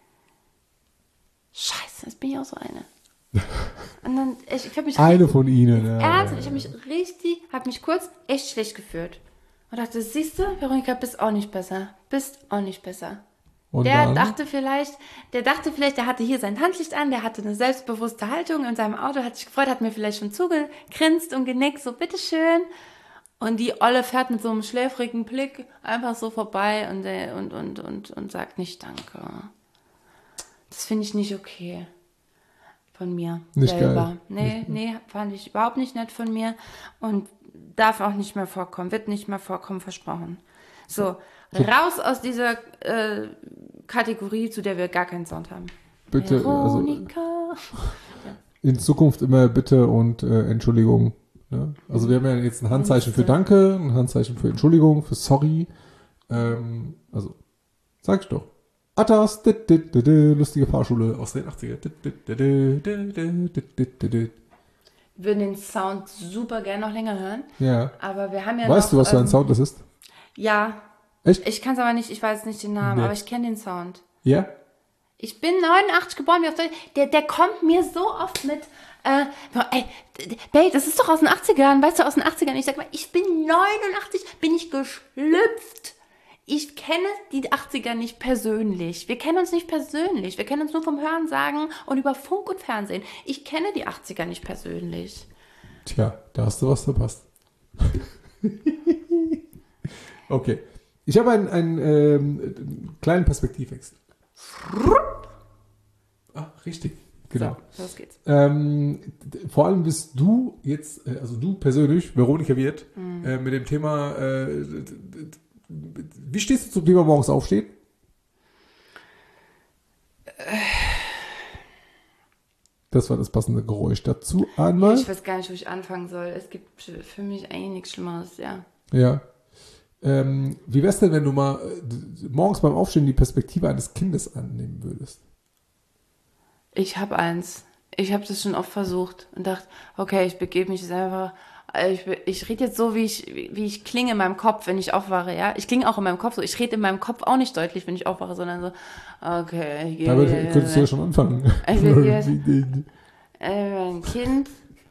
Scheiße, jetzt bin ich auch so eine. Und dann, ich habe mich Eine von ihnen. ernsthaft, ich habe mich kurz echt schlecht gefühlt. Und dachte, siehst du, Veronika, bist auch nicht besser. Und Der dann? dachte vielleicht, der hatte hier sein Handlicht an, der hatte eine selbstbewusste Haltung in seinem Auto, hat sich gefreut, hat mir vielleicht schon zugegrinst und genickt, so bitteschön. Und die Olle fährt mit so einem schläfrigen Blick einfach so vorbei und sagt nicht Danke. Das finde ich nicht okay von mir Nicht selber. geil. Nee, fand ich überhaupt nicht nett von mir und darf auch nicht mehr vorkommen, wird nicht mehr vorkommen, versprochen. So, raus aus dieser Kategorie, zu der wir gar keinen Sound haben. Bitte, also Veronika. in Zukunft immer Bitte und Entschuldigung. Ne? Also wir haben ja jetzt ein Handzeichen für Danke, ein Handzeichen für Entschuldigung, für Sorry. Also, sag ich doch. Atas, lustige Fahrschule aus den 80er. Wir würden den Sound super gerne noch länger hören. Ja. Aber wir haben ja Weißt noch, du, was für ein Sound das ist? Ja. Echt? Ich kann es aber nicht, ich weiß nicht den Namen, Nee. aber ich kenne den Sound. Ja? Ich bin 89 geboren, wie oft soll ich, der kommt mir so oft mit, Babe, das ist doch aus den 80ern, weißt du, aus den 80ern. Ich sag mal, ich bin 89, bin ich geschlüpft. Ich kenne die 80er nicht persönlich. Wir kennen uns nicht persönlich. Wir kennen uns nur vom Hörensagen und über Funk und Fernsehen. Ich kenne die 80er nicht persönlich. Tja, da hast du was verpasst. Okay. Ich habe einen kleinen Perspektivwechsel. Ah, richtig. Genau. So, los geht's. Vor allem bist du jetzt, also du persönlich, Veronika Wirth, mit dem Thema, wie stehst du zum Thema morgens aufstehen? Das war das passende Geräusch dazu einmal. Ich weiß gar nicht, wo ich anfangen soll. Es gibt für mich eigentlich nichts Schlimmeres, ja. Ja. Wie wär's denn, wenn du mal morgens beim Aufstehen die Perspektive eines Kindes annehmen würdest? Ich habe eins. Ich habe das schon oft versucht und dachte, okay, ich begebe mich jetzt einfach. Ich rede jetzt so, wie ich klinge in meinem Kopf, wenn ich aufwache, ja. Ich klinge auch in meinem Kopf so. Ich rede in meinem Kopf auch nicht deutlich, wenn ich aufwache, sondern so, okay, ich gehe. Damit könntest du ja schon anfangen. Ich will jetzt ein Kind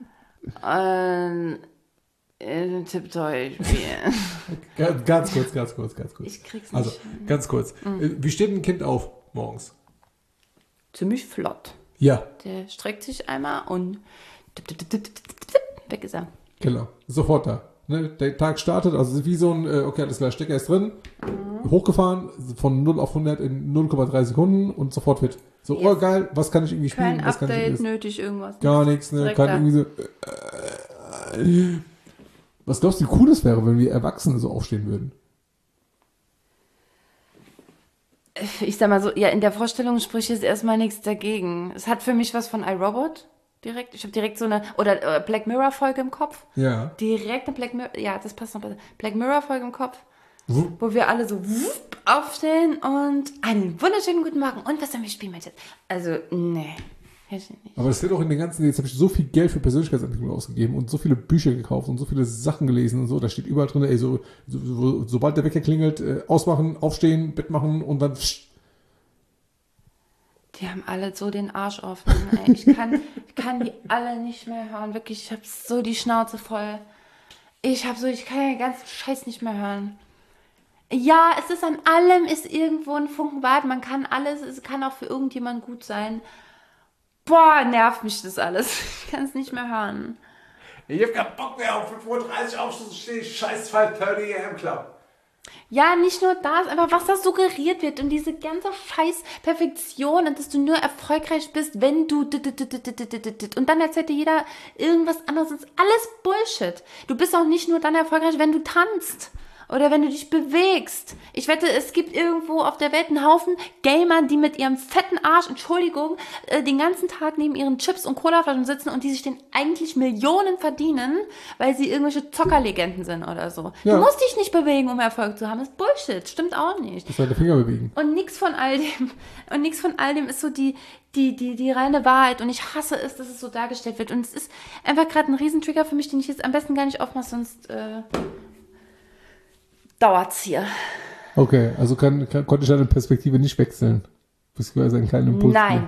Tipptoy spielen. Ganz kurz. Ich krieg's nicht. Also, ganz kurz. Wie steht ein Kind auf morgens? Ziemlich flott. Ja. Der streckt sich einmal und weg ist er. Genau, sofort da. Ne? Der Tag startet, also wie so ein, okay, alles klar, Stecker ist drin, hochgefahren, von 0 auf 100 in 0,3 Sekunden und sofort fit. So, Yes. oh geil, was kann ich irgendwie spielen? Kein was kann ich Update irgendwie nötig, irgendwas. Gar nichts, ne? Direkt Kann da. irgendwie so. Was glaubst du, wie cool es wäre, wenn wir Erwachsene so aufstehen würden? Ich sag mal so, ja, in der Vorstellung spricht jetzt erstmal nichts dagegen. Es hat für mich was von iRobot direkt. Ich habe direkt so eine, oder Black Mirror Folge im Kopf. Ja. Direkt eine Black Mirror, ja, das passt noch besser. Black Mirror Folge im Kopf, Wupp. wo wir alle so aufstehen und einen wunderschönen guten Morgen. Und was sollen wir spielen, Mensch? Also, nee. Hätte ich nicht. Aber das wird auch in den ganzen, jetzt habe ich so viel Geld für Persönlichkeitsentwicklung ausgegeben und so viele Bücher gekauft und so viele Sachen gelesen und so, da steht überall drin, ey, sobald der Wecker klingelt, ausmachen, aufstehen, Bett machen und dann Die haben alle so den Arsch offen. Ey. Ich kann die alle nicht mehr hören. Wirklich, ich habe so die Schnauze voll. Ich kann den ganzen Scheiß nicht mehr hören. Ja, es ist an allem, ist irgendwo ein Funken Wahrheit. Man kann alles, es kann auch für irgendjemand gut sein. Boah, nervt mich das alles. Ich kann es nicht mehr hören. ich habe keinen Bock mehr auf 5:30 Uhr aufstehen, scheiß 5:30 AM Club. Ja, nicht nur das, aber was da suggeriert wird und diese ganze scheiß Perfektion und dass du nur erfolgreich bist, wenn du und dann erzählt dir jeder irgendwas anderes. Das ist alles Bullshit. Du bist auch nicht nur dann erfolgreich, wenn du tanzt oder wenn du dich bewegst. Ich wette, es gibt irgendwo auf der Welt einen Haufen Gamer, die mit ihrem fetten Arsch, Entschuldigung, den ganzen Tag neben ihren Chips und Colaflaschen sitzen und die sich den eigentlich Millionen verdienen, weil sie irgendwelche Zockerlegenden sind oder so. Ja. Du musst dich nicht bewegen, um Erfolg zu haben. Das ist Bullshit. Stimmt auch nicht. Das deine Finger bewegen. Und nichts von all dem ist so die reine Wahrheit. Und ich hasse es, dass es so dargestellt wird. Und es ist einfach gerade ein Riesentrigger für mich, den ich jetzt am besten gar nicht aufmache, sonst dauert's hier. Okay, also konnte ich deine Perspektive nicht wechseln. Beziehungsweise einen kleinen Impuls. Nein.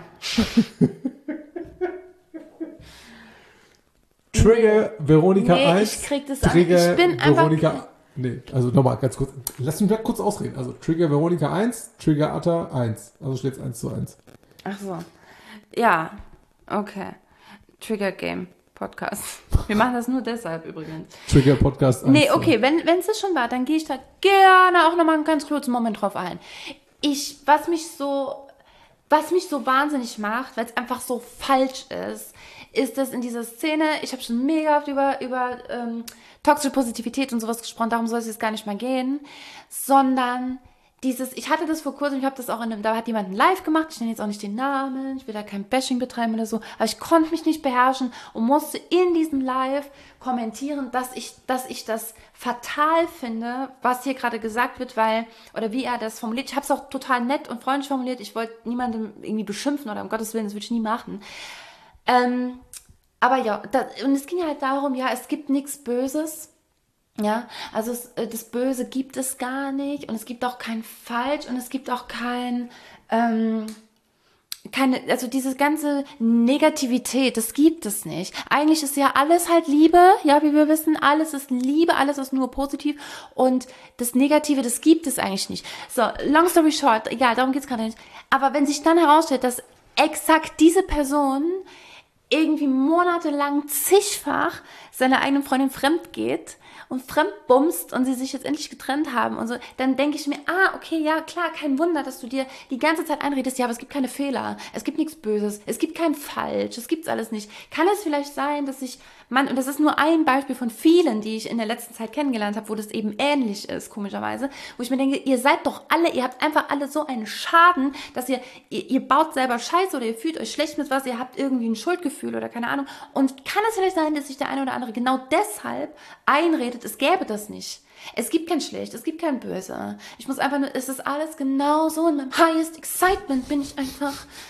Trigger Veronika Nee, 1. ich krieg das Trigger ich bin einfach. Veronika. Nee, also nochmal ganz kurz. Lass mich mal kurz ausreden. Also Trigger Veronika 1, Trigger Atta 1. Also steht es 1:1. Ach so. Ja, okay. Trigger Game Podcast. Wir machen das nur deshalb übrigens. Trigger Podcast 1. Nee, okay, wenn es das schon war, dann gehe ich da gerne auch nochmal einen ganz kurzen Moment drauf ein. Was mich so wahnsinnig macht, weil es einfach so falsch ist das in dieser Szene, ich habe schon mega oft über toxische Positivität und sowas gesprochen, darum soll es jetzt gar nicht mehr gehen, sondern ich hatte das vor kurzem, ich habe das auch da hat jemand ein Live gemacht, ich nenne jetzt auch nicht den Namen, ich will da kein Bashing betreiben oder so, aber ich konnte mich nicht beherrschen und musste in diesem Live kommentieren, dass ich das fatal finde, was hier gerade gesagt wird, oder wie er das formuliert. Ich habe es auch total nett und freundlich formuliert, ich wollte niemandem irgendwie beschimpfen oder um Gottes Willen, das würde ich nie machen. Aber ja, und es ging halt darum, ja, es gibt nichts Böses. Ja, also das Böse gibt es gar nicht und es gibt auch kein Falsch und es gibt auch also diese ganze Negativität, das gibt es nicht. Eigentlich ist ja alles halt Liebe, ja, wie wir wissen, alles ist Liebe, alles ist nur positiv und das Negative, das gibt es eigentlich nicht. So, long story short, egal, darum geht's gerade nicht. Aber wenn sich dann herausstellt, dass exakt diese Person irgendwie monatelang zigfach seiner eigenen Freundin fremd geht und fremdbumst und sie sich jetzt endlich getrennt haben und so, dann denke ich mir, okay, ja, klar, kein Wunder, dass du dir die ganze Zeit einredest, ja, aber es gibt keine Fehler, es gibt nichts Böses, es gibt kein Falsch, es gibt's alles nicht. Kann es vielleicht sein, dass und das ist nur ein Beispiel von vielen, die ich in der letzten Zeit kennengelernt habe, wo das eben ähnlich ist, komischerweise, wo ich mir denke, ihr habt einfach alle so einen Schaden, dass ihr baut selber Scheiße oder ihr fühlt euch schlecht mit was, ihr habt irgendwie ein Schuldgefühl oder keine Ahnung. Und kann es vielleicht sein, dass sich der eine oder andere genau deshalb einredet, es gäbe das nicht. Es gibt kein Schlecht, es gibt kein Böse. Ich muss einfach nur, es ist alles genau so. In meinem highest excitement bin ich einfach,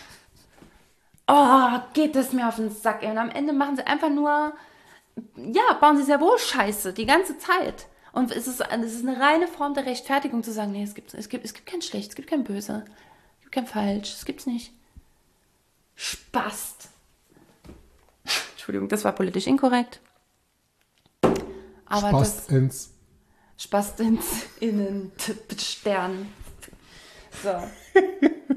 geht es mir auf den Sack. Ey. Und am Ende machen sie einfach nur, ja, bauen sie sehr wohl Scheiße, die ganze Zeit. Und es ist eine reine Form der Rechtfertigung zu sagen, nee, es gibt kein Schlecht, es gibt kein Böse, es gibt kein Falsch, es gibt's nicht. Spast. Entschuldigung, das war politisch inkorrekt. Aber Spast ins Stern. So.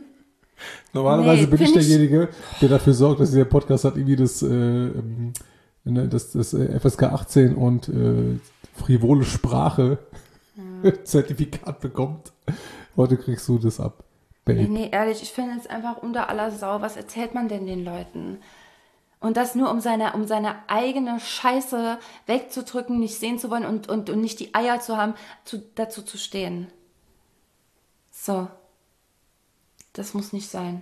Normalerweise bin ich derjenige, der dafür sorgt, dass dieser Podcast hat irgendwie ne, das FSK 18 und frivole Sprache Zertifikat bekommt. Heute kriegst du das ab. Babe. Nee, ehrlich, ich finde es einfach unter aller Sau. Was erzählt man denn den Leuten? Und das nur, um seine eigene Scheiße wegzudrücken, nicht sehen zu wollen und nicht die Eier zu haben, dazu zu stehen. So. Das muss nicht sein.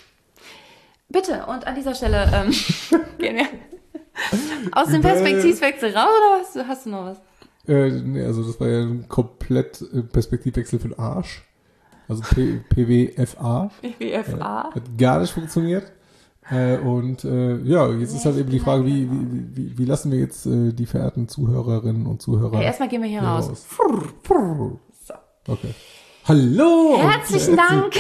Bitte, und an dieser Stelle gehen wir aus dem Perspektivwechsel raus, oder hast du noch was? Nee, also das war ja ein komplett Perspektivwechsel für den Arsch. Also PWFA. PWFA. Hat gar nicht funktioniert. Jetzt ist halt eben die Frage, wie lassen wir jetzt die verehrten Zuhörerinnen und Zuhörer... Ja, erstmal gehen wir hier raus. So. Okay. Hallo! Herzlichen Dank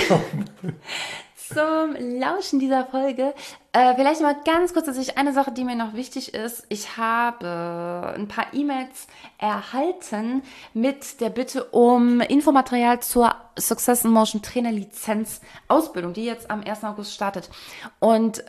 zum Lauschen dieser Folge. Vielleicht mal ganz kurz, eine Sache, die mir noch wichtig ist. Ich habe ein paar E-Mails erhalten mit der Bitte um Infomaterial zur Success in Motion Trainer Lizenz Ausbildung, die jetzt am 1. August startet. Und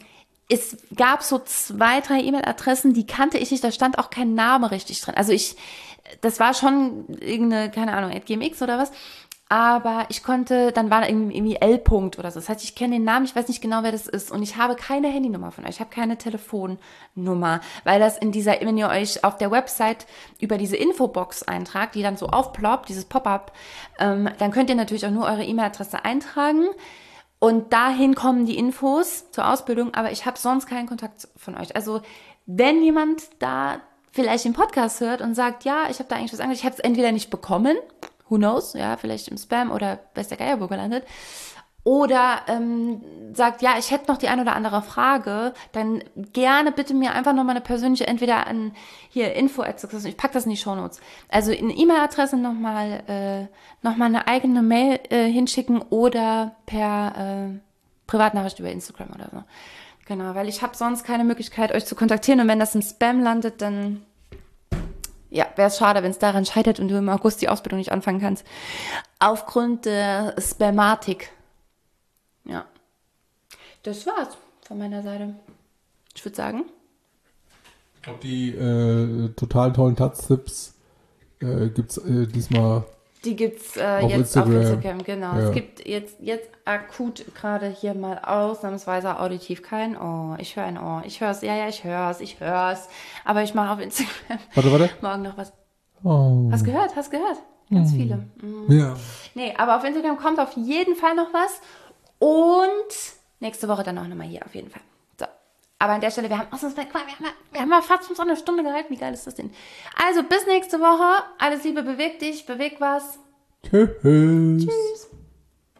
es gab so 2, 3 E-Mail-Adressen, die kannte ich nicht, da stand auch kein Name richtig drin. Also das war schon irgendeine, keine Ahnung, @gmx oder was. Aber ich konnte, dann war da irgendwie L. oder so. Das heißt, ich kenne den Namen, ich weiß nicht genau, wer das ist. Und ich habe keine Handynummer von euch, ich habe keine Telefonnummer. Weil das wenn ihr euch auf der Website über diese Infobox eintragt, die dann so aufploppt, dieses Pop-up, dann könnt ihr natürlich auch nur eure E-Mail-Adresse eintragen. Und dahin kommen die Infos zur Ausbildung, aber ich habe sonst keinen Kontakt von euch. Also, wenn jemand da vielleicht den Podcast hört und sagt, ja, ich habe da eigentlich was angefangen, ich habe es entweder nicht bekommen, who knows, ja, vielleicht im Spam oder weiß der Geier wo gelandet, oder sagt, ja, ich hätte noch die ein oder andere Frage, dann gerne bitte mir einfach nochmal eine persönliche, entweder an hier info@success, ich packe das in die Shownotes, also in E-Mail-Adresse nochmal eine eigene Mail hinschicken oder per Privatnachricht über Instagram oder so. Genau, weil ich habe sonst keine Möglichkeit, euch zu kontaktieren, und wenn das im Spam landet, dann ja, wäre es schade, wenn es daran scheitert und du im August die Ausbildung nicht anfangen kannst. Aufgrund der Spamatik. Ja. Das war's von meiner Seite. Ich würde sagen. Ich glaube, die total tollen Taz-Tipps gibt es diesmal. Die gibt's auf jetzt Instagram. auf Instagram, genau. Ja. Es gibt jetzt akut gerade hier mal ausnahmsweise auditiv kein Ohr. Ich höre ein Ohr. Ich höre es, ich höre es. Aber ich mache auf Instagram Warte. morgen noch was. Oh. Hast gehört? Ganz viele. Ja. Nee, aber auf Instagram kommt auf jeden Fall noch was. Und nächste Woche dann auch nochmal hier, auf jeden Fall. So. Aber an der Stelle, wir haben mal fast uns eine Stunde gehalten. Wie geil ist das denn? Also, bis nächste Woche. Alles Liebe, beweg dich, beweg was. Tschüss. Tschüss.